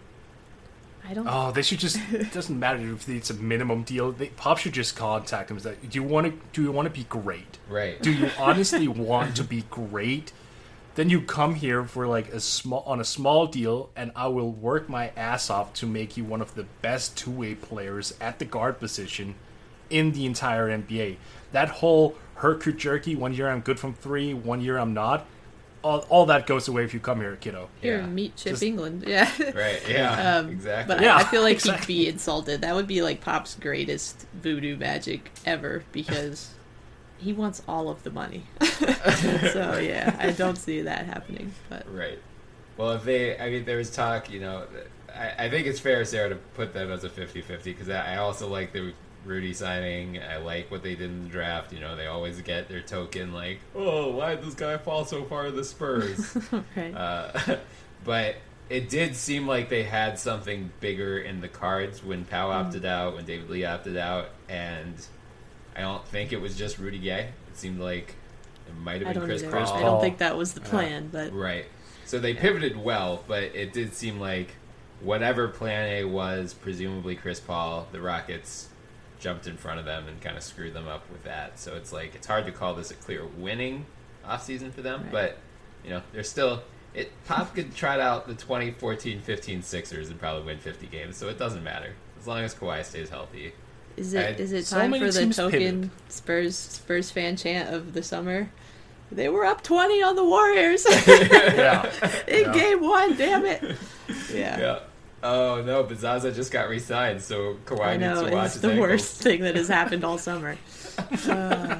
I don't. Oh, they should just. It doesn't matter if it's a minimum deal. They, Pop should just contact him. Like, do you want to? Do you want to be great? Right. Do you honestly want to be great? Then you come here for like a small on a small deal, and I will work my ass off to make you one of the best two-way players at the guard position in the entire N B A. That whole herky jerky. One year I'm good from three. One year I'm not. All, all that goes away if you come here, kiddo. Here, yeah. meet Chip Just, England. Yeah. Right, yeah, um, exactly. But yeah, I, I feel like exactly. he'd be insulted. That would be like Pop's greatest voodoo magic ever, because he wants all of the money. So, yeah, I don't see that happening. But Right. Well, if they, I mean, there was talk, you know, I, I think it's fair, Sarah, to put them as a fifty-fifty, because I also like the Rudy signing. I like what they did in the draft. You know, they always get their token, like, oh, why did this guy fall so far to the Spurs? okay. uh, but it did seem like they had something bigger in the cards when Powell Mm. opted out, when David Lee opted out, and I don't think it was just Rudy Gay. It seemed like it might have I been don't Chris either. Paul. I don't think that was the plan, but Right. So they pivoted well, but it did seem like whatever plan A was, presumably Chris Paul, the Rockets jumped in front of them and kind of screwed them up with that. So it's like, it's hard to call this a clear winning offseason for them, Right. but, you know, they're still... It Pop could trot out the twenty fourteen fifteen Sixers and probably win fifty games, so it doesn't matter. As long as Kawhi stays healthy. is it I- is it so time many for the teams token pivot. Spurs Spurs fan chant of the summer? They were up twenty on the Warriors Yeah. in Yeah. game one. Damn it! Yeah. Yeah. Oh, no, but Zaza just got re-signed, so Kawhi I know, needs to watch it's his the ankles. worst thing that has happened all summer. Uh,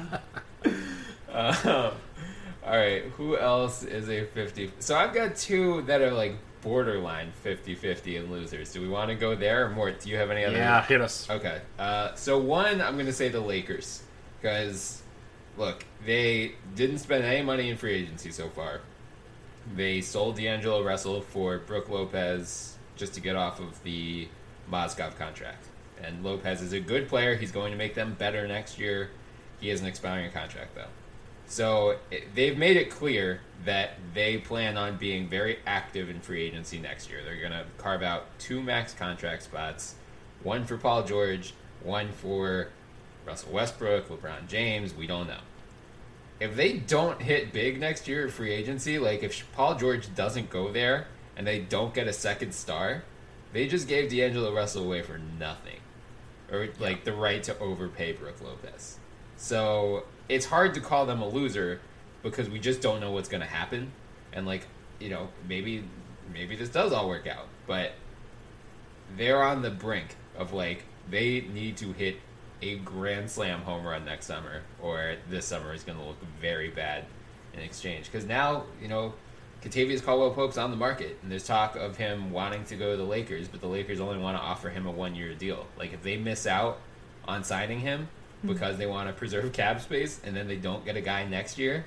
Um, all right, who else is a fifty? So I've got two that are like borderline fifty-fifty and losers. Do we want to go there, or more? Do you have any other? Yeah, hit us. Okay. Uh, so one, I'm going to say the Lakers, because look, they didn't spend any money in free agency so far. They sold D'Angelo Russell for Brook Lopez just to get off of the Mozgov contract. And Lopez is a good player. He's going to make them better next year. He has an expiring contract, though. So it, they've made it clear that they plan on being very active in free agency next year. They're going to carve out two max contract spots, one for Paul George, one for Russell Westbrook, LeBron James. We don't know. if they don't hit big next year at free agency, like if Paul George doesn't go there and they don't get a second star, they just gave D'Angelo Russell away for nothing. Or like the right to overpay Brook Lopez. So it's hard to call them a loser because we just don't know what's going to happen. And like, you know, maybe maybe this does all work out. But they're on the brink of like, they need to hit a grand slam home run next summer, or this summer is going to look very bad in exchange. Because now, you know, Kentavious Caldwell-Pope's on the market, and there's talk of him wanting to go to the Lakers, but the Lakers only want to offer him a one-year deal. Like, if they miss out on signing him because they want to preserve cap space, and then they don't get a guy next year,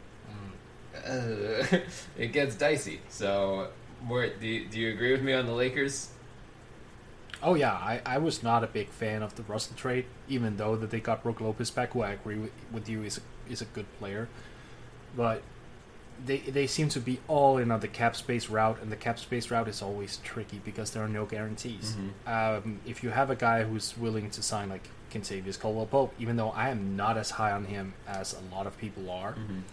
uh, it gets dicey. So, more, do, you, do you agree with me on the Lakers? Oh yeah, I, I was not a big fan of the Russell trade, even though that they got Brook Lopez back, who I agree with, with you is a, is a good player. But they they seem to be all in on the cap space route, and the cap space route is always tricky because there are no guarantees. Mm-hmm. Um, if you have a guy who's willing to sign like Kentavious Caldwell-Pope, even though I am not as high on him as a lot of people are, mm-hmm.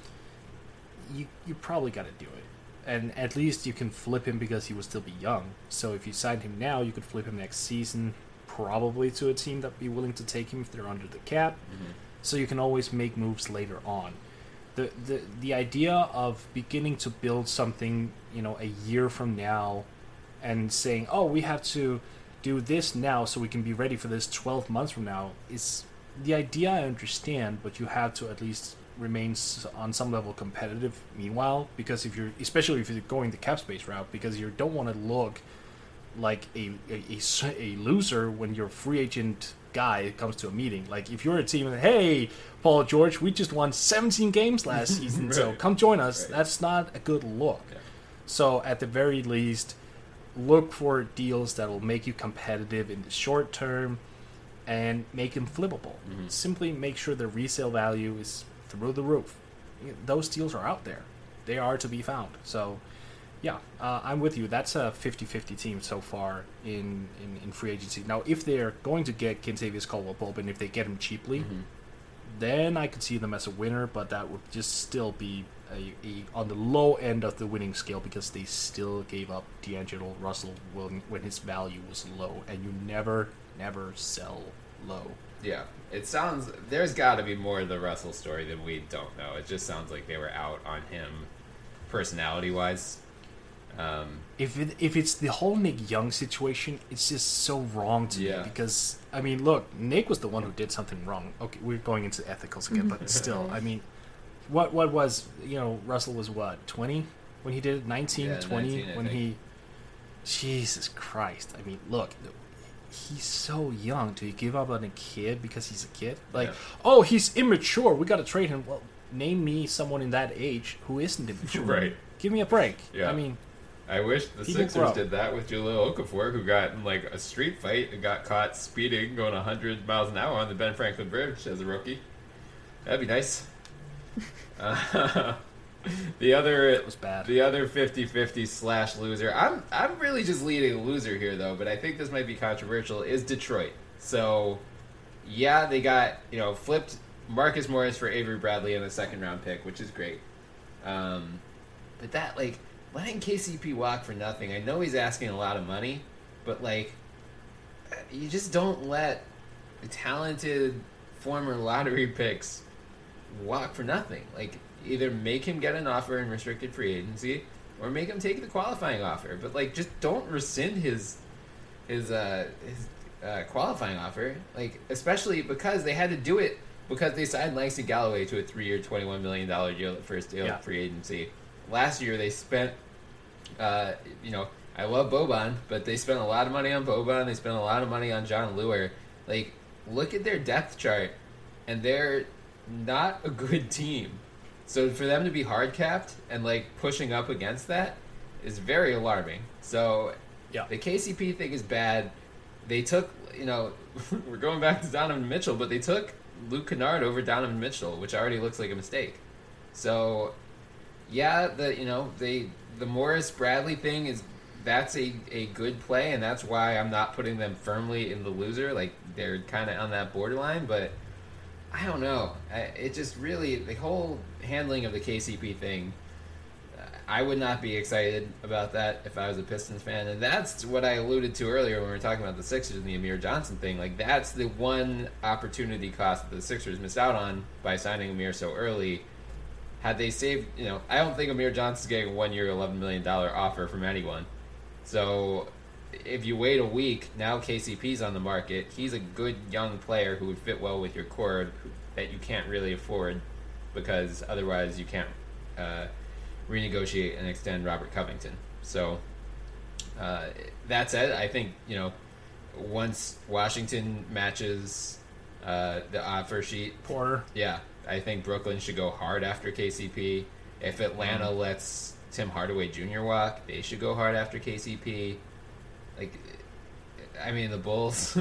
you you probably got to do it. And at least you can flip him because he will still be young. So if you sign him now, you could flip him next season, probably to a team that would be willing to take him if they're under the cap. Mm-hmm. So you can always make moves later on. The, the the idea of beginning to build something, you know, a year from now and saying, oh, we have to do this now so we can be ready for this twelve months from now is the idea I understand, but you have to at least remains on some level competitive meanwhile, because if you're especially if you're going the cap space route, because you don't want to look like a, a, a, a loser when your free agent guy comes to a meeting. Like if you're a team and hey, Paul George, we just won seventeen games last season, right. So come join us. Right. That's not a good look. Yeah. So at the very least, look for deals that will make you competitive in the short term and make them flippable. Mm-hmm. Simply make sure the resale value is through the roof. Those deals are out there. They are to be found. So, yeah, uh, I'm with you. That's a fifty-fifty team so far in, in, in free agency. Now, if they're going to get Kentavious Caldwell-Pope, and if they get him cheaply, mm-hmm. then I could see them as a winner, but that would just still be a, a on the low end of the winning scale because they still gave up D'Angelo Russell when, when his value was low, and you never, never sell low. Yeah, it sounds, there's got to be more of the Russell story than we don't know. It just sounds like they were out on him personality-wise. Um, if it, if it's the whole Nick Young situation, it's just so wrong to yeah. me because, I mean, look, Nick was the one who did something wrong. Okay, we're going into ethicals again, but still, I mean, what what was, you know, Russell was what, twenty when he did it? nineteen, yeah, twenty nineteen, when he, Jesus Christ. I mean, look, he's so young. Do you give up on a kid because he's a kid? Like, yeah. oh, he's immature. We got to trade him. Well, name me someone in that age who isn't immature. Right. Give me a break. Yeah. I mean, I wish the Sixers grow. did that with Jahlil Okafor, who got in like a street fight and got caught speeding, going one hundred miles an hour on the Ben Franklin Bridge as a rookie. That'd be nice. uh, the other that was bad. The other fifty-fifty slash loser. I'm I'm really just leading a loser here though, but I think this might be controversial. Is Detroit? So, yeah, they got you know flipped Marcus Morris for Avery Bradley in the second round pick, which is great. Um, but that like. Letting K C P walk for nothing. I know he's asking a lot of money, but like, you just don't let talented former lottery picks walk for nothing. Like, either make him get an offer in restricted free agency, or make him take the qualifying offer. But like, just don't rescind his his uh, his uh, qualifying offer. Like, especially because they had to do it because they signed Langston Galloway to a three-year, twenty-one million dollars deal at first deal yeah. free agency. Last year they spent, uh, you know, I love Boban, but they spent a lot of money on Boban. They spent a lot of money on John Leuer. Like, look at their depth chart, and they're not a good team. So for them to be hard capped and like pushing up against that is very alarming. So yeah. the K C P thing is bad. They took, you know, we're going back to Donovan Mitchell, but they took Luke Kennard over Donovan Mitchell, which already looks like a mistake. So. Yeah, the you know they the Morris Bradley thing is that's a, a good play, and that's why I'm not putting them firmly in the loser. Like they're kind of on that borderline, but I don't know. I, it just really, the whole handling of the K C P thing, uh, I would not be excited about that if I was a Pistons fan. And that's what I alluded to earlier when we were talking about the Sixers and the Amir Johnson thing. Like, that's the one opportunity cost that the Sixers missed out on by signing Amir so early. Had they saved, you know, I don't think Amir Johnson's getting a one-year, eleven million dollars offer from anyone. So if you wait a week, now K C P's on the market. He's a good young player who would fit well with your core that you can't really afford because otherwise you can't uh, renegotiate and extend Robert Covington. So uh, that said, I think, you know, once Washington matches uh, the offer sheet, Porter. yeah, I think Brooklyn should go hard after K C P. If Atlanta mm-hmm. lets Tim Hardaway Junior walk, they should go hard after K C P. Like, I mean, the Bulls,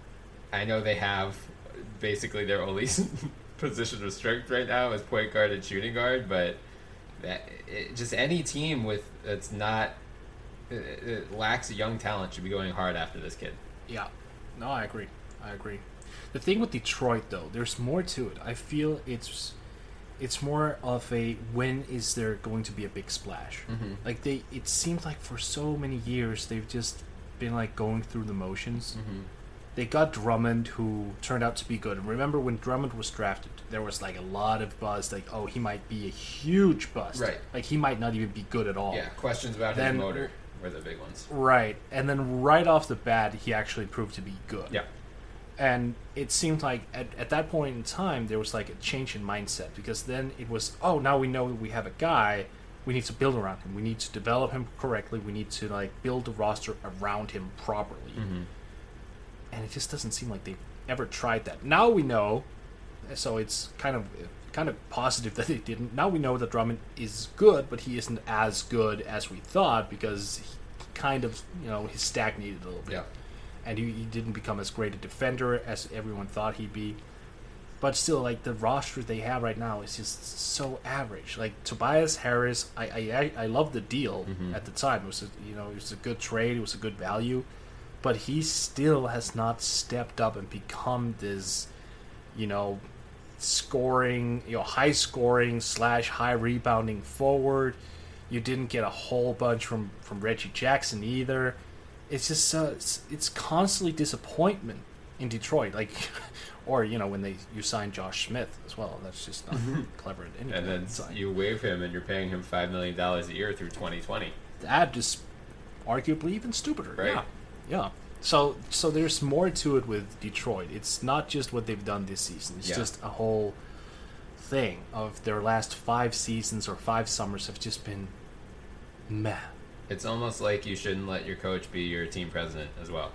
I know they have basically their only position of strength right now is point guard and shooting guard, but that it, just any team with that's not it, it lacks young talent should be going hard after this kid. Yeah, no, I agree. I agree. The thing with Detroit, though, there's more to it. I feel it's it's more of a when is there going to be a big splash? Mm-hmm. Like they, it seems like for so many years they've just been like going through the motions. Mm-hmm. They got Drummond, who turned out to be good. And remember when Drummond was drafted, there was like a lot of buzz, like, oh, he might be a huge bust. Right. Like he might not even be good at all. Yeah, questions about then, his motor were the big ones. Right, and then right off the bat, he actually proved to be good. Yeah. And it seemed like at, at that point in time, there was like a change in mindset because then it was, oh, now we know we have a guy, we need to build around him. We need to develop him correctly. We need to like build the roster around him properly. Mm-hmm. And it just doesn't seem like they've ever tried that. Now we know, so it's kind of kind of positive that they didn't. Now we know that Drummond is good, but he isn't as good as we thought because he kind of, you know, he stagnated a little bit. Yeah. And he, he didn't become as great a defender as everyone thought he'd be. But still, like, the roster they have right now is just so average. Like, Tobias Harris, I I, I love the deal mm-hmm. at the time. It was a, you know, it was a good trade. It was a good value. But he still has not stepped up and become this, you know, scoring, you know, high scoring slash high rebounding forward. You didn't get a whole bunch from, from Reggie Jackson either. It's just uh, it's, it's constantly disappointment in Detroit, like, or you know when they you sign Josh Smith as well. That's just not mm-hmm. clever at any. And then sign. You waive him, and you're paying him five million dollars a year through twenty twenty. That is arguably even stupider. Right. Yeah, yeah. So so there's more to it with Detroit. It's not just what they've done this season. It's yeah. just a whole thing of their last five seasons or five summers have just been meh. It's almost like you shouldn't let your coach be your team president as well.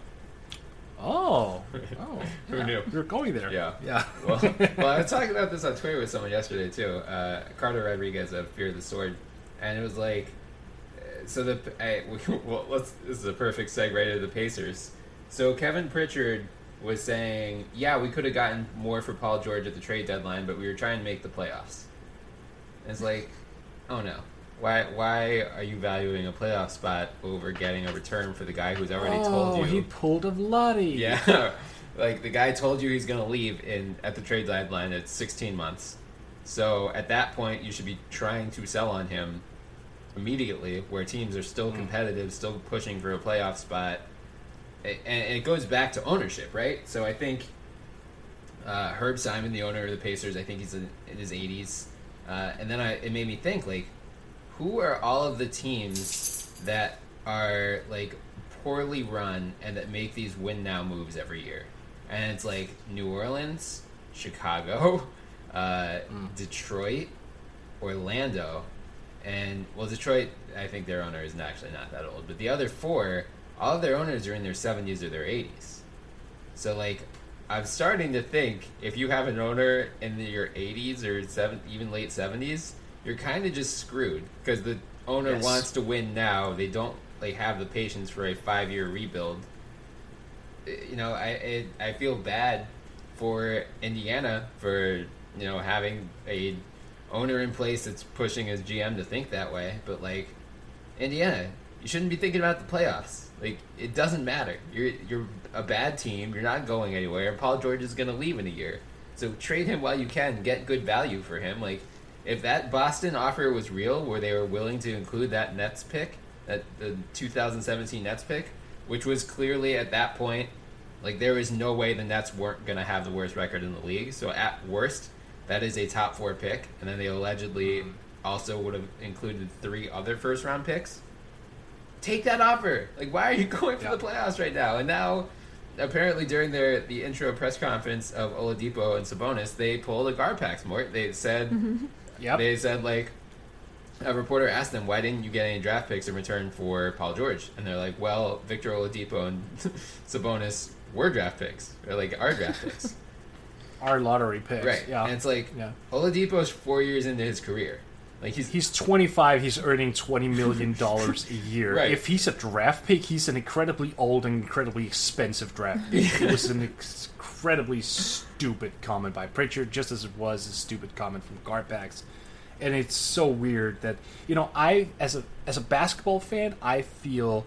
Oh, oh, Who yeah. knew? You're going there. Yeah, yeah. well, well, I was talking about this on Twitter with someone yesterday too. Uh, Carter Rodriguez of Fear the Sword, and it was like, uh, so the I, well, let's this is a perfect segue to the Pacers. So Kevin Pritchard was saying, yeah, we could have gotten more for Paul George at the trade deadline, but we were trying to make the playoffs. And it's like, oh no. Why why are you valuing a playoff spot over getting a return for the guy who's already oh, told you? he pulled a Vladdy. Yeah, like the guy told you he's going to leave in at the trade deadline at sixteen months. So at that point, you should be trying to sell on him immediately, where teams are still competitive, still pushing for a playoff spot. And it goes back to ownership, right? So I think uh, Herb Simon, the owner of the Pacers, I think he's in, in his eighties. Uh, and then I, it made me think, like, who are all of the teams that are like poorly run and that make these win now moves every year? And it's like New Orleans, Chicago, uh, mm. Detroit, Orlando, and well, Detroit, I think their owner is actually not that old, but the other four, all of their owners are in their seventies or their eighties. So like, I'm starting to think if you have an owner in the, your eighties or seven, even late seventies, you're kind of just screwed because the owner yes. wants to win now. They don't like have the patience for a five-year rebuild. You know, I it, I feel bad for Indiana for you know having a owner in place that's pushing his G M to think that way. But like Indiana, you shouldn't be thinking about the playoffs. Like it doesn't matter. You're you're a bad team. You're not going anywhere. And Paul George is going to leave in a year. So trade him while you can. Get good value for him. Like, if that Boston offer was real, where they were willing to include that Nets pick, that the two thousand seventeen Nets pick, which was clearly at that point, like, there was no way the Nets weren't going to have the worst record in the league. So at worst, that is a top four pick. And then they allegedly also would have included three other first round picks. Take that offer. Like, why are you going for Yeah. the playoffs right now? And now, apparently during their the intro press conference of Oladipo and Sabonis, they pulled a Garpax Mort. They said, Yep. they said like, a reporter asked them, why didn't you get any draft picks in return for Paul George? And they're like, well, Victor Oladipo and Sabonis were draft picks. They're like, our draft picks. Our lottery picks. Right. Yeah. And it's like, Yeah. Oladipo's four years into his career. Like, he's, He's twenty-five. He's earning twenty million dollars a year. Right. If he's a draft pick, he's an incredibly old and incredibly expensive draft pick. It was an ex- incredibly stupid comment by Pritchard, just as it was a stupid comment from Garpax. And it's so weird that, you know, I as a as a basketball fan, I feel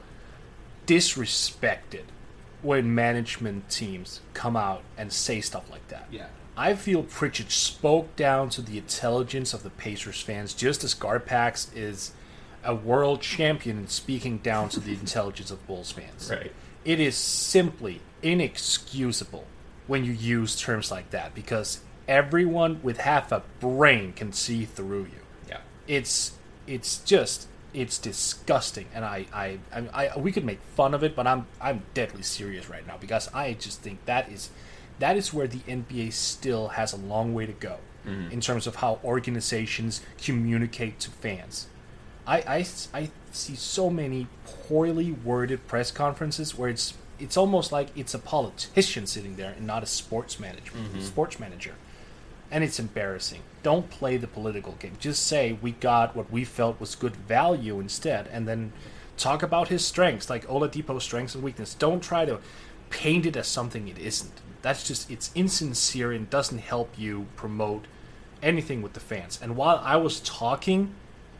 disrespected when management teams come out and say stuff like that. yeah. I feel Pritchard spoke down to the intelligence of the Pacers fans, just as Garpax is a world champion in speaking down to the intelligence of Bulls fans. Right. It is simply inexcusable when you use terms like that, because everyone with half a brain can see through you. Yeah. It's it's just it's disgusting, and I I, I I we could make fun of it, but I'm I'm deadly serious right now, because I just think that is that is where the N B A still has a long way to go Mm-hmm. in terms of how organizations communicate to fans. I, I, I see so many poorly worded press conferences where it's it's almost like it's a politician sitting there and not a sports manager. Mm-hmm. Sports manager, and it's embarrassing. Don't play the political game. Just say we got what we felt was good value instead, and then talk about his strengths, like Oladipo's strengths and weakness. Don't try to paint it as something it isn't. That's just, it's insincere and doesn't help you promote anything with the fans. And while I was talking,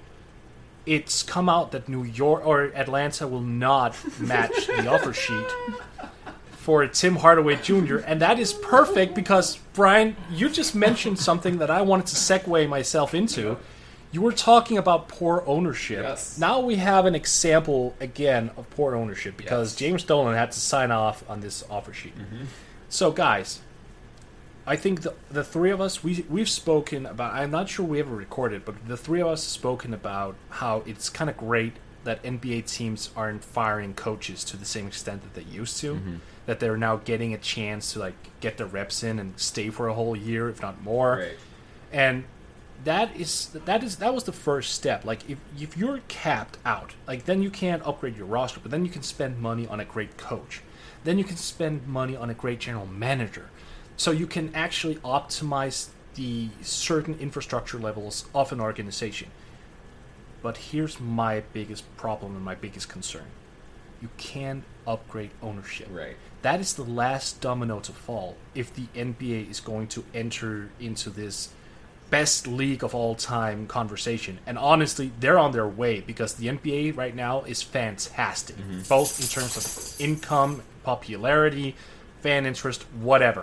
it's come out that New York or Atlanta will not match the offer sheet for Tim Hardaway Junior And that is perfect because, Brian, you just mentioned something that I wanted to segue myself into. You were talking about poor ownership. Yes. Now we have an example, again, of poor ownership because Yes. James Dolan had to sign off on this offer sheet. Mm-hmm. So, guys, I think the the three of us, we, we've spoken about, I'm not sure we ever recorded, but the three of us have spoken about how it's kind of great that N B A teams aren't firing coaches to the same extent that they used to, Mm-hmm. that they're now getting a chance to, like, get their reps in and stay for a whole year, if not more. Right. And that is that is that was the first step. Like, if if you're capped out, like, then you can't upgrade your roster, but then you can spend money on a great coach. Then you can spend money on a great general manager. So you can actually optimize the certain infrastructure levels of an organization. But here's my biggest problem and my biggest concern. You can't upgrade ownership. Right. That is the last domino to fall if the N B A is going to enter into this best league of all time conversation. And honestly, they're on their way because the N B A right now is fantastic, Mm-hmm. both in terms of income, popularity, fan interest, whatever.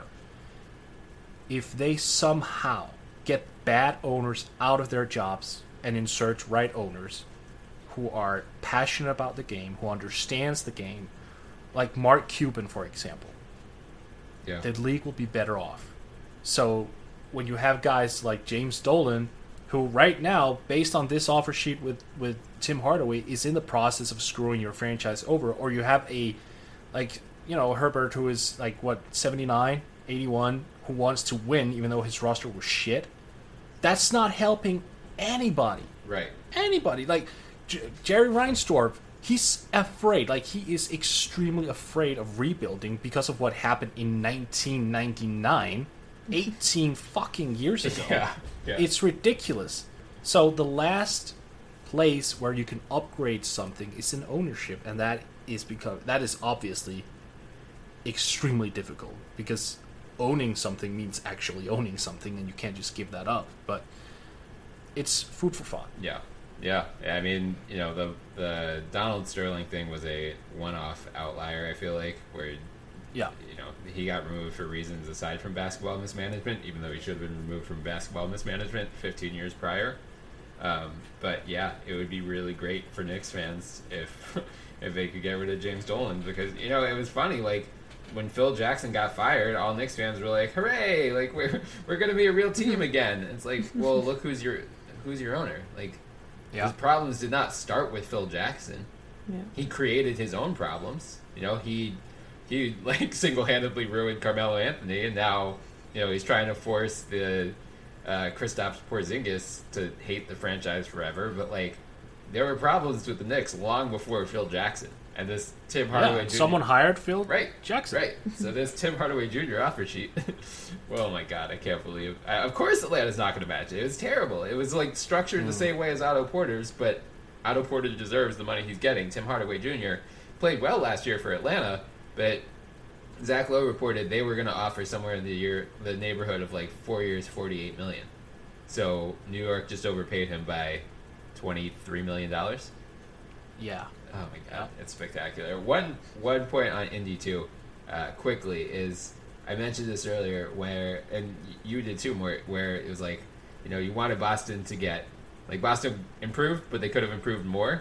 If they somehow get bad owners out of their jobs and insert right owners who are passionate about the game, who understands the game, like Mark Cuban, for example, Yeah. the league will be better off. So when you have guys like James Dolan, who right now, based on this offer sheet with, with Tim Hardaway, is in the process of screwing your franchise over, or you have a, like, you know, Herbert, who is like, what, seventy-nine, eighty-one, who wants to win even though his roster was shit, that's not helping anybody. Right. Anybody. Like, J- Jerry Reinsdorf, he's afraid. Like, he is extremely afraid of rebuilding because of what happened in nineteen ninety-nine, eighteen fucking years ago. Yeah. Yeah. It's ridiculous. So the last place where you can upgrade something is in ownership, and that is because that is obviously extremely difficult because owning something means actually owning something, and you can't just give that up. But it's food for thought. Yeah, yeah. I mean, you know, the the Donald Sterling thing was a one-off outlier. I feel like where Yeah. You know, he got removed for reasons aside from basketball mismanagement, even though he should have been removed from basketball mismanagement fifteen years prior. Um, but yeah, it would be really great for Knicks fans if if they could get rid of James Dolan, because you know it was funny, like when Phil Jackson got fired, all Knicks fans were like, "Hooray! Like we're we're gonna be a real team again." It's like, well, look who's your who's your owner. Like, Yeah. his problems did not start with Phil Jackson. Yeah. He created his own problems. You know, he he like single-handedly ruined Carmelo Anthony, and now you know he's trying to force the uh, Kristaps Porzingis to hate the franchise forever. But like, there were problems with the Knicks long before Phil Jackson, and this Tim Hardaway Yeah, Junior someone hired Phil right Jackson. right. So this Tim Hardaway Junior offer sheet. Oh my God, I can't believe. I, of course, Atlanta's not going to match it. It was terrible. It was like structured Mm. the same way as Otto Porter's, but Otto Porter deserves the money he's getting. Tim Hardaway Junior played well last year for Atlanta, but Zach Lowe reported they were going to offer somewhere in the year the neighborhood of like four years, forty-eight million. So New York just overpaid him by twenty-three million dollars. Yeah. Oh my God, it's spectacular. One one point on Indy too, uh, quickly is I mentioned this earlier where, and you did too, where where it was like, you know, you wanted Boston to get, like Boston improved, but they could have improved more.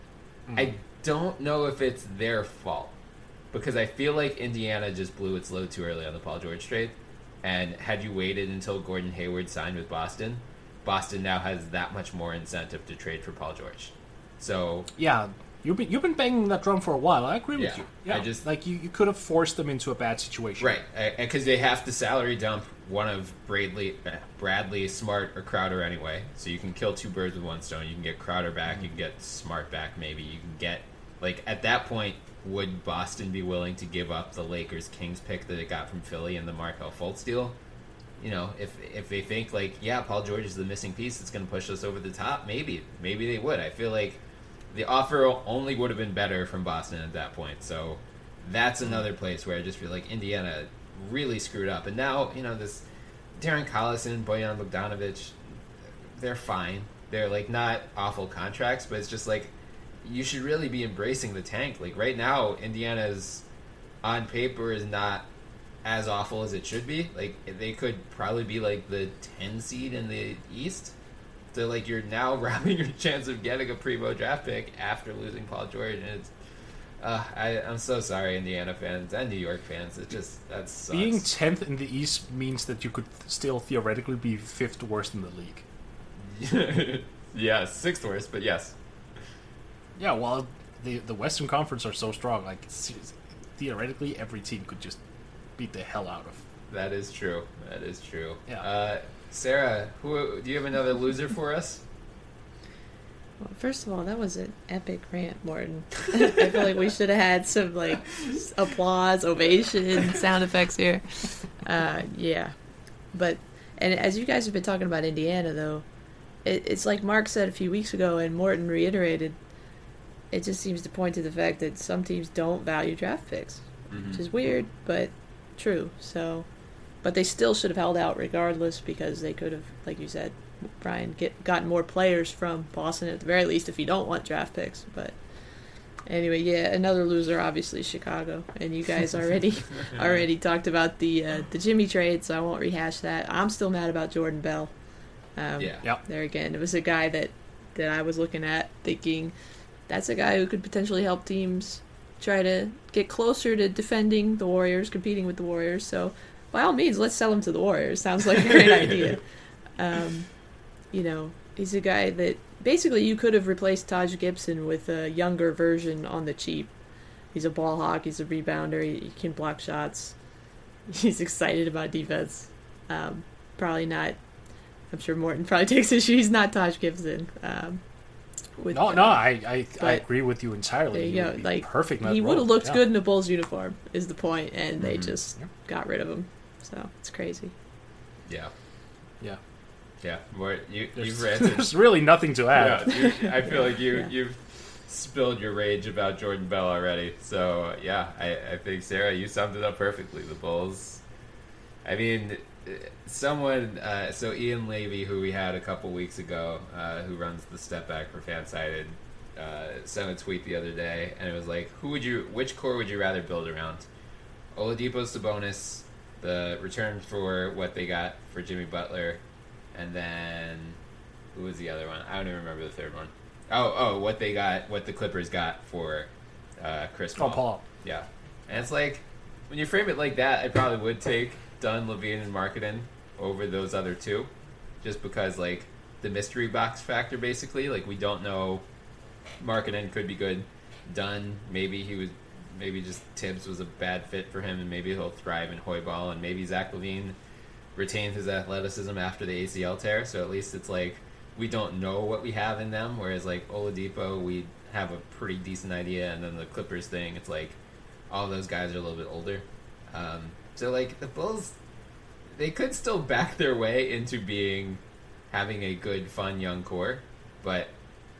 Mm. I don't know if it's their fault, because I feel like Indiana just blew its load too early on the Paul George trade, and had you waited until Gordon Hayward signed with Boston, Boston now has that much more incentive to trade for Paul George. So Yeah. You've been you've been banging that drum for a while. I agree with Yeah, you. Yeah. I just- like you, you could have forced them into a bad situation. right, because they have to salary dump one of Bradley, uh, Bradley, Smart, or Crowder anyway. So you can kill two birds with one stone. You can get Crowder back. Mm-hmm. You can get Smart back. Maybe you can get, like, at that point, would Boston be willing to give up the Lakers Kings pick that it got from Philly and the Markelle Fultz deal? You know, if if they think like, yeah, Paul George is the missing piece that's going to push us over the top, maybe maybe they would. I feel like the offer only would have been better from Boston at that point. So that's another place where I just feel like Indiana really screwed up. And now, you know, this Darren Collison, Bojan Bogdanovic, they're fine. They're like not awful contracts, but it's just like you should really be embracing the tank. Like right now, Indiana's on paper is not as awful as it should be. Like they could probably be like the ten seed in the East. So like you're now robbing your chance of getting a primo draft pick after losing Paul George, and it's uh, I, I'm so sorry, Indiana fans and New York fans. It just that sucks. Being tenth in the East means that you could still theoretically be fifth worst in the league. Yeah, sixth worst, but yes. Yeah, well, the the Western Conference are so strong. Like seriously, theoretically, every team could just beat the hell out of. That is true. That is true. Yeah. Uh, Sarah, who do you have another loser for us? Well, first of all, that was an epic rant, Morton. I feel like we should have had some like applause, ovation, sound effects here. Uh, yeah, but and as you guys have been talking about Indiana, though, it, it's like Mark said a few weeks ago, and Morton reiterated. It just seems to point to the fact that some teams don't value draft picks, Mm-hmm. which is weird, but true. So, but they still should have held out regardless because they could have, like you said, Brian, get gotten more players from Boston at the very least if you don't want draft picks. But anyway, yeah, another loser obviously Chicago, and you guys already already talked about the uh, the Jimmy trade, so I won't rehash that. I'm still mad about Jordan Bell. Um, Yeah. Yep. There again, it was a guy that that I was looking at thinking that's a guy who could potentially help teams try to get closer to defending the Warriors, competing with the Warriors. So by all means, let's sell him to the Warriors. Sounds like a great idea. Um, you know, he's a guy that basically you could have replaced Taj Gibson with a younger version on the cheap. He's a ball hawk. He's a rebounder. He, he can block shots. He's excited about defense. Um, probably not. I'm sure Morton probably takes issue. He's not Taj Gibson. Um, with, No, no, I I, I but agree with you entirely. there you He go. would be Like perfect. in that he would role. have looked Yeah. good in a Bulls uniform. Is the point, and they Mhm. just Yeah. got rid of him. So it's crazy. Yeah. Yeah. Yeah. More, you, There's, you've ranted. there's really nothing to add. Yeah, you, I feel like you Yeah. you've spilled your rage about Jordan Bell already. So yeah, I, I think Sarah, you summed it up perfectly. The Bulls. I mean, someone. Uh, so Ian Levy, who we had a couple weeks ago, uh, who runs the Step Back for Fansided, uh, sent a tweet the other day, and it was like, "Who would you? Which core would you rather build around? Oladipo, Sabonis, the return for what they got for Jimmy Butler, and then who was the other one? I don't even remember the third one. Oh, oh, what they got, what the Clippers got for uh, Chris Paul. Oh, Paul. Yeah, and it's like when you frame it like that, I probably would take Dunn, Levine, and Marketing over those other two, just because like the mystery box factor, basically. Like we don't know. Marketing could be good. Dunn, maybe he was. Maybe just Tibbs was a bad fit for him, and maybe he'll thrive in Hoy ball, and maybe Zach LaVine retained his athleticism after the A C L tear, so at least it's like we don't know what we have in them, whereas like Oladipo, we have a pretty decent idea, and then the Clippers thing, it's like all those guys are a little bit older. Um, so like the Bulls, they could still back their way into being having a good, fun young core, but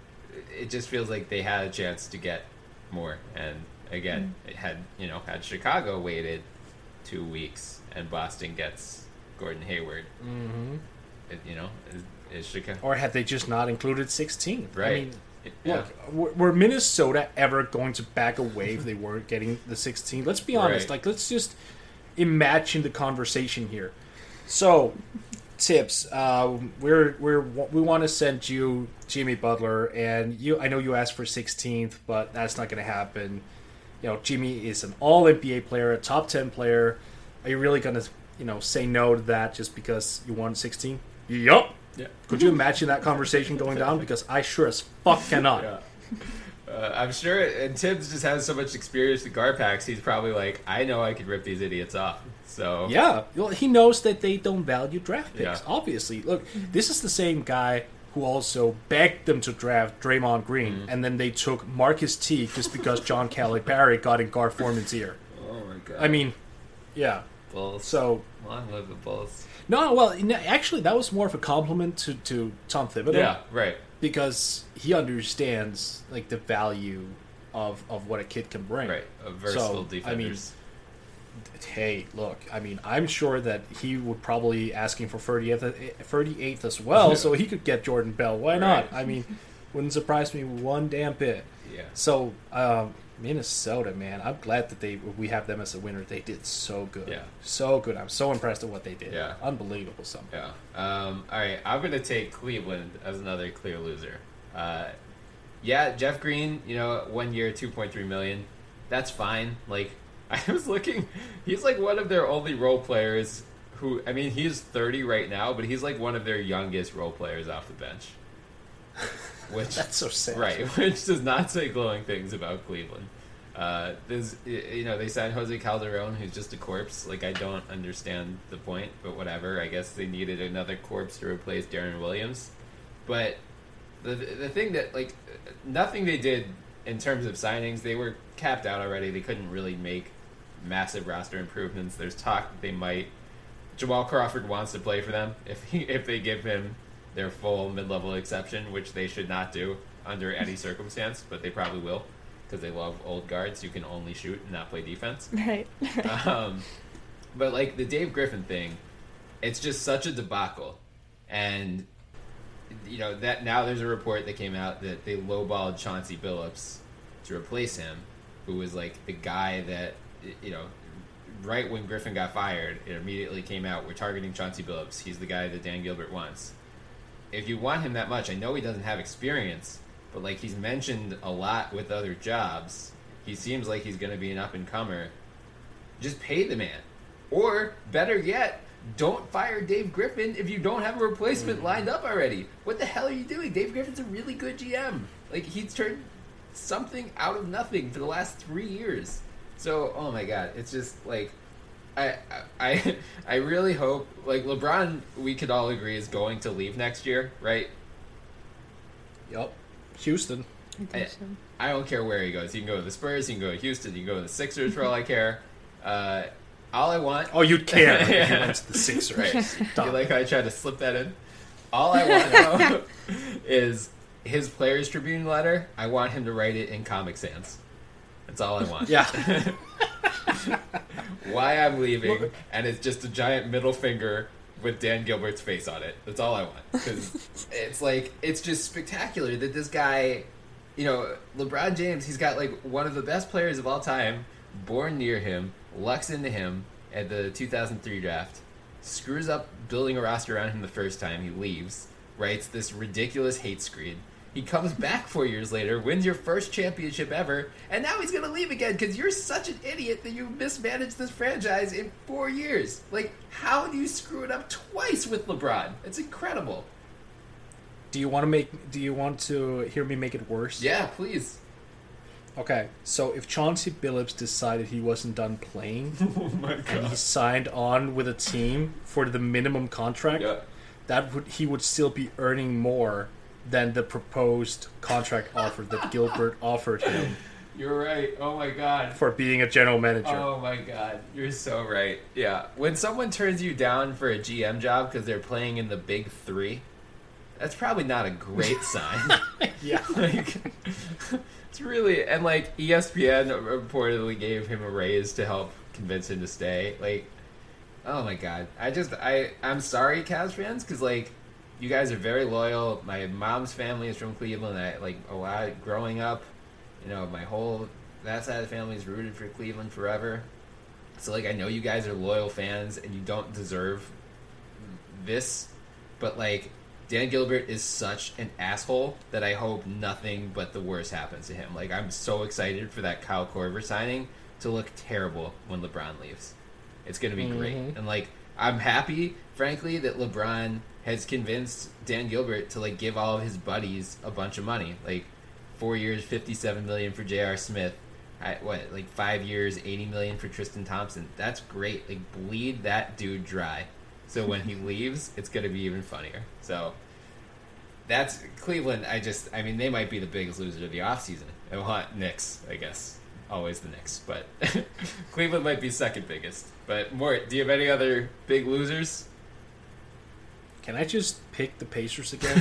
it just feels like they had a chance to get more, and again, mm. it had, you know, had Chicago waited two weeks and Boston gets Gordon Hayward, mm-hmm. it, you know, is, is Chicago... Or had they just not included sixteen? Right. I mean, it, yeah. look, were Minnesota ever going to back away if they weren't getting the sixteen? Let's be honest. Right. Like, let's just imagine the conversation here. So, Tips, uh, we're we're we want to send you Jimmy Butler, and you. I know you asked for sixteenth, but that's not going to happen. You know, Jimmy is an all N B A player, a top ten player. Are you really going to, you know, say no to that just because you want sixteen? Yup. Yeah. Could you imagine that conversation going down? Because I sure as fuck cannot. Yeah. Uh, I'm sure, and Tibbs just has so much experience with guard packs, he's probably like, I know I could rip these idiots off. So yeah, well, he knows that they don't value draft picks, Yeah. obviously. Look, this is the same guy who also begged them to draft Draymond Green, Mm-hmm. and then they took Marcus Teague just because John Calipari got in Gar Forman's ear. Oh my god. I mean, yeah. Bulls. So, long live the Bulls. no, well, no, actually, that was more of a compliment to, to Tom Thibodeau. Yeah, right. Because he understands, like, the value of, of what a kid can bring. Right. A versatile So, defenders. I mean, hey, look, I mean, I'm sure that he would probably asking for thirtieth, thirty-eighth as well, so he could get Jordan Bell. Why not? Right. I mean, wouldn't surprise me one damn bit. Yeah. So, um, Minnesota, man, I'm glad that they we have them as a winner. They did so good. Yeah. So good. I'm so impressed with what they did. Yeah. Unbelievable something. Yeah. Um, all right. I'm going to take Cleveland as another clear loser. Uh, yeah, Jeff Green, you know, one year, two point three million dollars. That's fine. Like, I was looking, he's like one of their only role players who, I mean, he's thirty right now, but he's like one of their youngest role players off the bench. Which That's so sad. Right, which does not say glowing things about Cleveland. Uh, there's, you know, they signed Jose Calderon, who's just a corpse. Like, I don't understand the point, but whatever. I guess they needed another corpse to replace Darren Williams. But the the thing that, like, nothing they did in terms of signings, they were capped out already. They couldn't really make massive roster improvements. There's talk that they might. Jamal Crawford wants to play for them if he, if they give him their full mid-level exception, which they should not do under any circumstance, but they probably will because they love old guards who can only shoot and not play defense. Right. um, but like the Dave Griffin thing, it's just such a debacle, and you know that now there's a report that came out that they lowballed Chauncey Billups to replace him, who was like the guy that, you know, right when Griffin got fired, it immediately came out, we're targeting Chauncey Billups. He's the guy that Dan Gilbert wants. If you want him that much, I know he doesn't have experience, but like he's mentioned a lot with other jobs. He seems like he's going to be an up-and-comer. Just pay the man. Or, better yet, don't fire Dave Griffin if you don't have a replacement lined up already. What the hell are you doing? Dave Griffin's a really good G M. Like, he's turned something out of nothing for the last three years. So, oh my god, it's just, like, I, I, I really hope, like, LeBron, we could all agree, is going to leave next year, right? Yep. Houston. I think so. I don't care where he goes. He can go to the Spurs, he can go to Houston, he can go to the Sixers for all I care. Uh, all I want... Oh, you'd care if Yeah. you went to the Sixers. Right. Stop. You like how I tried to slip that in? All I want now is his Players Tribune letter. I want him to write it in Comic Sans. That's all I want. Yeah. Why I'm leaving, and it's just a giant middle finger with Dan Gilbert's face on it. That's all I want. Because it's like, it's just spectacular that this guy, you know, LeBron James, he's got like one of the best players of all time born near him, lucks into him at the two thousand three draft, screws up building a roster around him the first time, he leaves, writes this ridiculous hate screed. He comes back four years later, wins your first championship ever, and now he's going to leave again because you're such an idiot that you mismanaged this franchise in four years. Like, how do you screw it up twice with LeBron? It's incredible. Do you want to make? Do you want to hear me make it worse? Yeah, please. Okay, so if Chauncey Billups decided he wasn't done playing Oh my and he god. signed on with a team for the minimum contract, Yeah. that would he would still be earning more than the proposed contract offer that Gilbert offered him You're right. Oh my god. for being a general manager. Oh my god, you're so right. Yeah, when someone turns you down for a G M job because they're playing in the big three, that's probably not a great sign. Yeah. Like, it's really, and like E S P N reportedly gave him a raise to help convince him to stay. Like, oh my god, I just I I'm sorry, Cavs fans, because like you guys are very loyal. My mom's family is from Cleveland. I like a lot growing up. You know, my whole that side of the family is rooted for Cleveland forever. So like I know you guys are loyal fans and you don't deserve this, but like Dan Gilbert is such an asshole that I hope nothing but the worst happens to him. Like I'm so excited for that Kyle Korver signing to look terrible when LeBron leaves. It's going to be Mm-hmm. great. And like I'm happy, frankly, that LeBron has convinced Dan Gilbert to like give all of his buddies a bunch of money. Like four years, fifty-seven million for J R. Smith. I, what, like five years, eighty million for Tristan Thompson. That's great. Like bleed that dude dry. So when he leaves, it's going to be even funnier. So that's Cleveland. I just, I mean, they might be the biggest loser of the offseason. I want Knicks, I guess. Always the Knicks. But Cleveland might be second biggest. But Mort, do you have any other big losers? Can I just pick the Pacers again?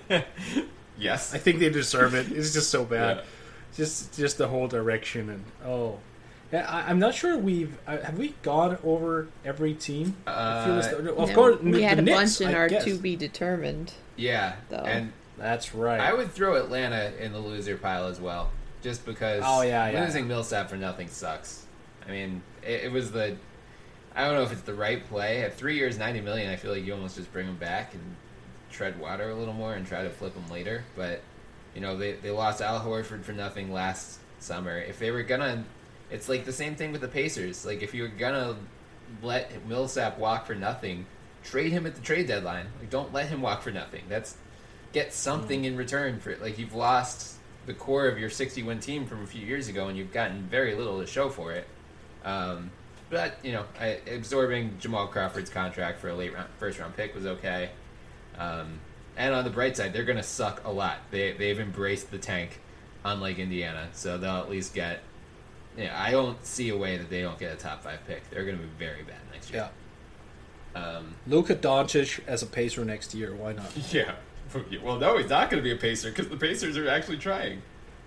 Yes. I think they deserve it. It's just so bad. Yeah. Just just the whole direction and oh. Yeah, I, I'm not sure we've uh, have we gone over every team. I feel as Uh, though- of No, course, we the had a Knicks, bunch in I our guess. to be determined. Yeah. Though. And That's right. I would throw Atlanta in the loser pile as well, just because Oh, yeah, yeah. losing Millsap for nothing sucks. I mean, it, it was the I don't know if it's the right play. At three years, ninety million, I feel like you almost just bring him back and tread water a little more and try to flip him later. But you know, they they lost Al Horford for nothing last summer. If they were gonna, it's like the same thing with the Pacers. Like if you were gonna let Millsap walk for nothing, trade him at the trade deadline. Like don't let him walk for nothing. That's get something in return for it. Like you've lost the core of your sixty-win team from a few years ago, and you've gotten very little to show for it. Um, but you know, I, absorbing Jamal Crawford's contract for a late round, first round pick was okay. Um, and on the bright side, they're going to suck a lot. They they've embraced the tank, unlike Indiana, so they'll at least get. Yeah, I don't see a way that they don't get a top five pick. They're going to be very bad next year. Yeah. Um, Luka Doncic as a Pacer next year. Why not? yeah. Well, no, he's not going to be a Pacer because the Pacers are actually trying.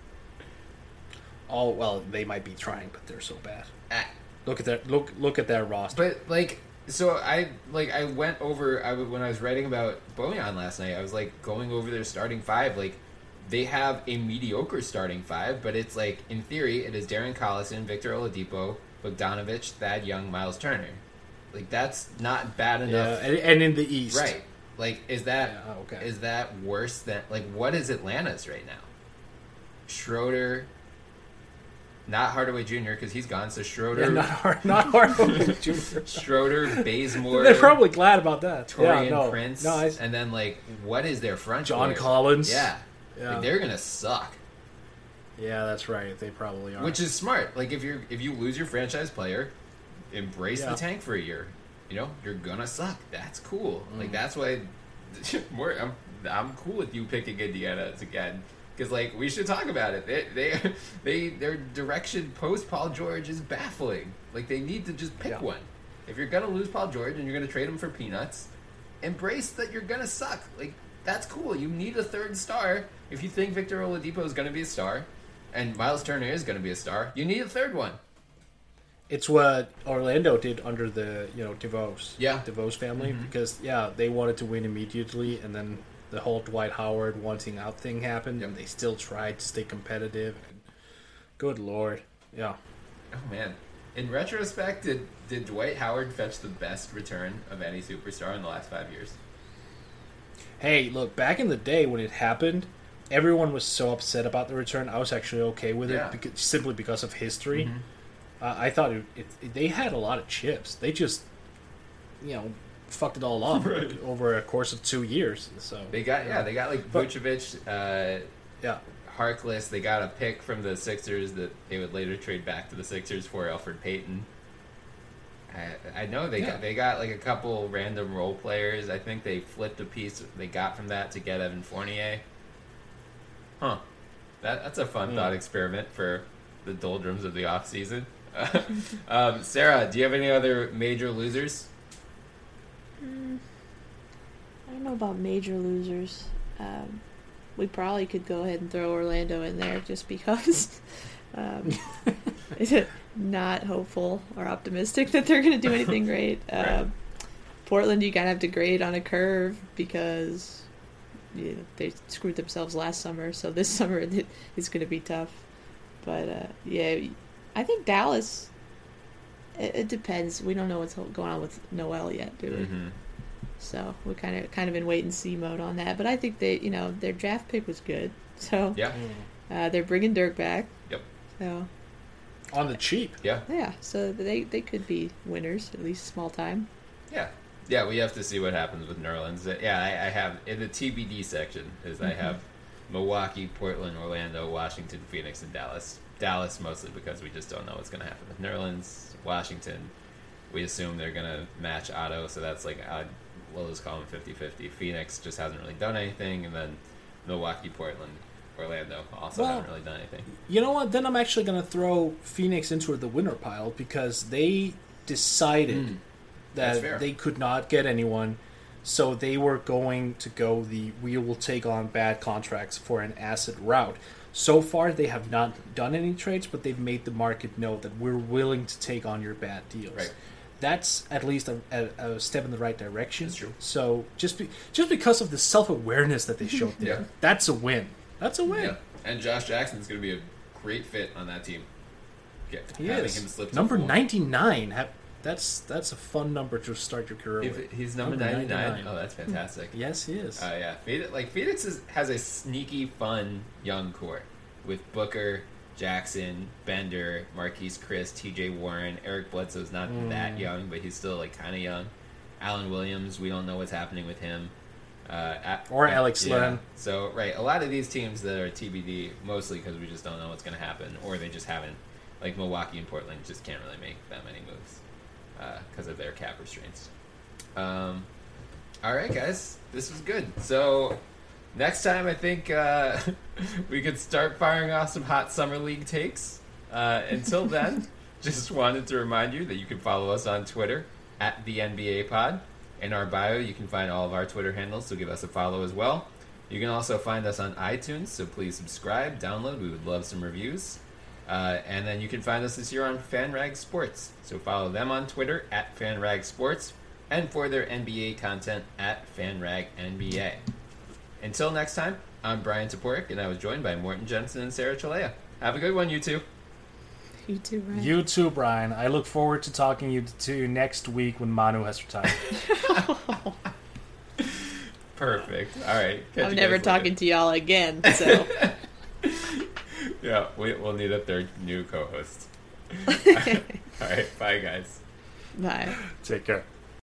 Oh well, they might be trying, but they're so bad. Ah, Look at that. Look look at their roster. But like, so I like I went over I w- when I was writing about Bojan last night. I was like going over their starting five. Like, they have a mediocre starting five, but it's like in theory it is Darren Collison, Victor Oladipo, Bogdanovich, Thad Young, Miles Turner. Like that's not bad yeah, enough, and, and in the East, right? Like, is that Yeah, okay. is that worse than like what is Atlanta's right now? Schroeder. Not Hardaway Junior because he's gone. So Schroeder, Yeah, not hard, not hard. Junior. Schroeder, Bazemore, They're probably glad about that. Torian yeah, no, Prince, no, I, and then like, what is their front? John court? Collins. Yeah, Yeah. Like, they're gonna suck. yeah, that's right. They probably are. Which is smart. Like if you're if you lose your franchise player, embrace Yeah. the tank for a year. You know you're gonna suck. That's cool. Mm. Like that's why more. I'm I'm cool with you picking Indiana again. Because like we should talk about it. They they they their direction post Paul George is baffling. Like they need to just pick Yeah. one. If you're gonna lose Paul George and you're gonna trade him for peanuts, embrace that you're gonna suck. Like that's cool. You need a third star. If you think Victor Oladipo is gonna be a star, and Miles Turner is gonna be a star, you need a third one. It's what Orlando did under the you know DeVos, Yeah. DeVos family, Mhm. because yeah, they wanted to win immediately, and then the whole Dwight Howard wanting out thing happened, Yep. and they still tried to stay competitive. And good lord, yeah, oh man, in retrospect, did did Dwight Howard fetch the best return of any superstar in the last five years? Hey, look, back in the day when it happened, everyone was so upset about the return. I was actually okay with Yeah. it because, simply because of history. Mhm. Uh, I thought it, it, it- they had a lot of chips. They just, you know, fucked it all up Right. over a course of two years. So They got yeah, they got like But- Vucevic, uh, yeah. Harkless. They got a pick from the Sixers that they would later trade back to the Sixers for Alfred Payton. I, I know they Yeah. got they got like a couple random role players. I think they flipped a piece they got from that to get Evan Fournier. Huh. That that's a fun Hmm. thought experiment for the doldrums of the off season. um, Sarah, do you have any other major losers? Mm, I don't know about major losers. Um, we probably could go ahead and throw Orlando in there just because. Um, not hopeful or optimistic that they're going to do anything great. Right. Um, Portland, you kind of have to grade on a curve because you know, they screwed themselves last summer, so this summer it, it's going to be tough. But uh, yeah, I think Dallas. It, it depends. We don't know what's going on with Noel yet, do we? Mm-hmm. So we're kind of kind of in wait and see mode on that. But I think they, you know, their draft pick was good. So Yeah. uh, they're bringing Dirk back. Yep. So On the cheap. Yeah. yeah, so they they could be winners at least small time. Yeah. Yeah, we have to see what happens with Nerlens. Uh, Yeah, I, I have in the T B D section is I have Milwaukee, Portland, Orlando, Washington, Phoenix, and Dallas. Dallas mostly because we just don't know what's going to happen with Nerlens. Washington, we assume they're going to match Otto, so that's like uh, we'll just call them fifty-fifty. Phoenix just hasn't really done anything, and then Milwaukee, Portland, Orlando also Well, haven't really done anything. You know what? Then I'm actually going to throw Phoenix into the winner pile because they decided Mm. That's that fair. they could not get anyone, so they were going to go the we will take on bad contracts for an asset route. So far, they have not done any trades, but they've made the market know that we're willing to take on your bad deals. Right. That's at least a, a, a step in the right direction. That's true. So just be, just because of the self awareness that they showed there, Yeah. that's a win. That's a win. Yeah. And Josh Jackson's going to be a great fit on that team. Get, He having is him slip to number full. ninety-nine. Ha- That's that's a fun number to start your career If with. he's number, Number ninety-nine. ninety-nine. Oh, that's fantastic. Yes, he is. Uh, yeah, Phoenix, like Phoenix is, has a sneaky, fun young core with Booker, Jackson, Bender, Marquise Chris, T J Warren, Eric Bledsoe's not Mm. that young, but he's still like kind of young. Alan Williams, we don't know what's happening with him. Uh, at, Or at- Alex yeah. Len. So right, a lot of these teams that are T B D mostly because we just don't know what's going to happen, or they just haven't. Like Milwaukee and Portland just can't really make that many moves because of their cap restraints. Um, all right, guys, this was good. So next time, I think uh, we could start firing off some hot summer league takes. Uh, until then, just wanted to remind you that you can follow us on Twitter at the N B A Pod. In our bio, you can find all of our Twitter handles, so give us a follow as well. You can also find us on iTunes, so please subscribe, download. We would love some reviews. Uh, and then you can find us this year on FanRag Sports. So follow them on Twitter at FanRag Sports, and for their N B A content at FanRag N B A. Until next time, I'm Brian Toporek, and I was joined by Morton Jensen and Sarah Chalea. Have a good one, you two. You too, Ryan. You too, Brian. I look forward to talking you to you next week when Manu has retired. Perfect. All right. Catch I'm you never guys talking later. to y'all again. So Yeah, we, we'll need a third new co-host. All right. Bye, guys. bye. Take care.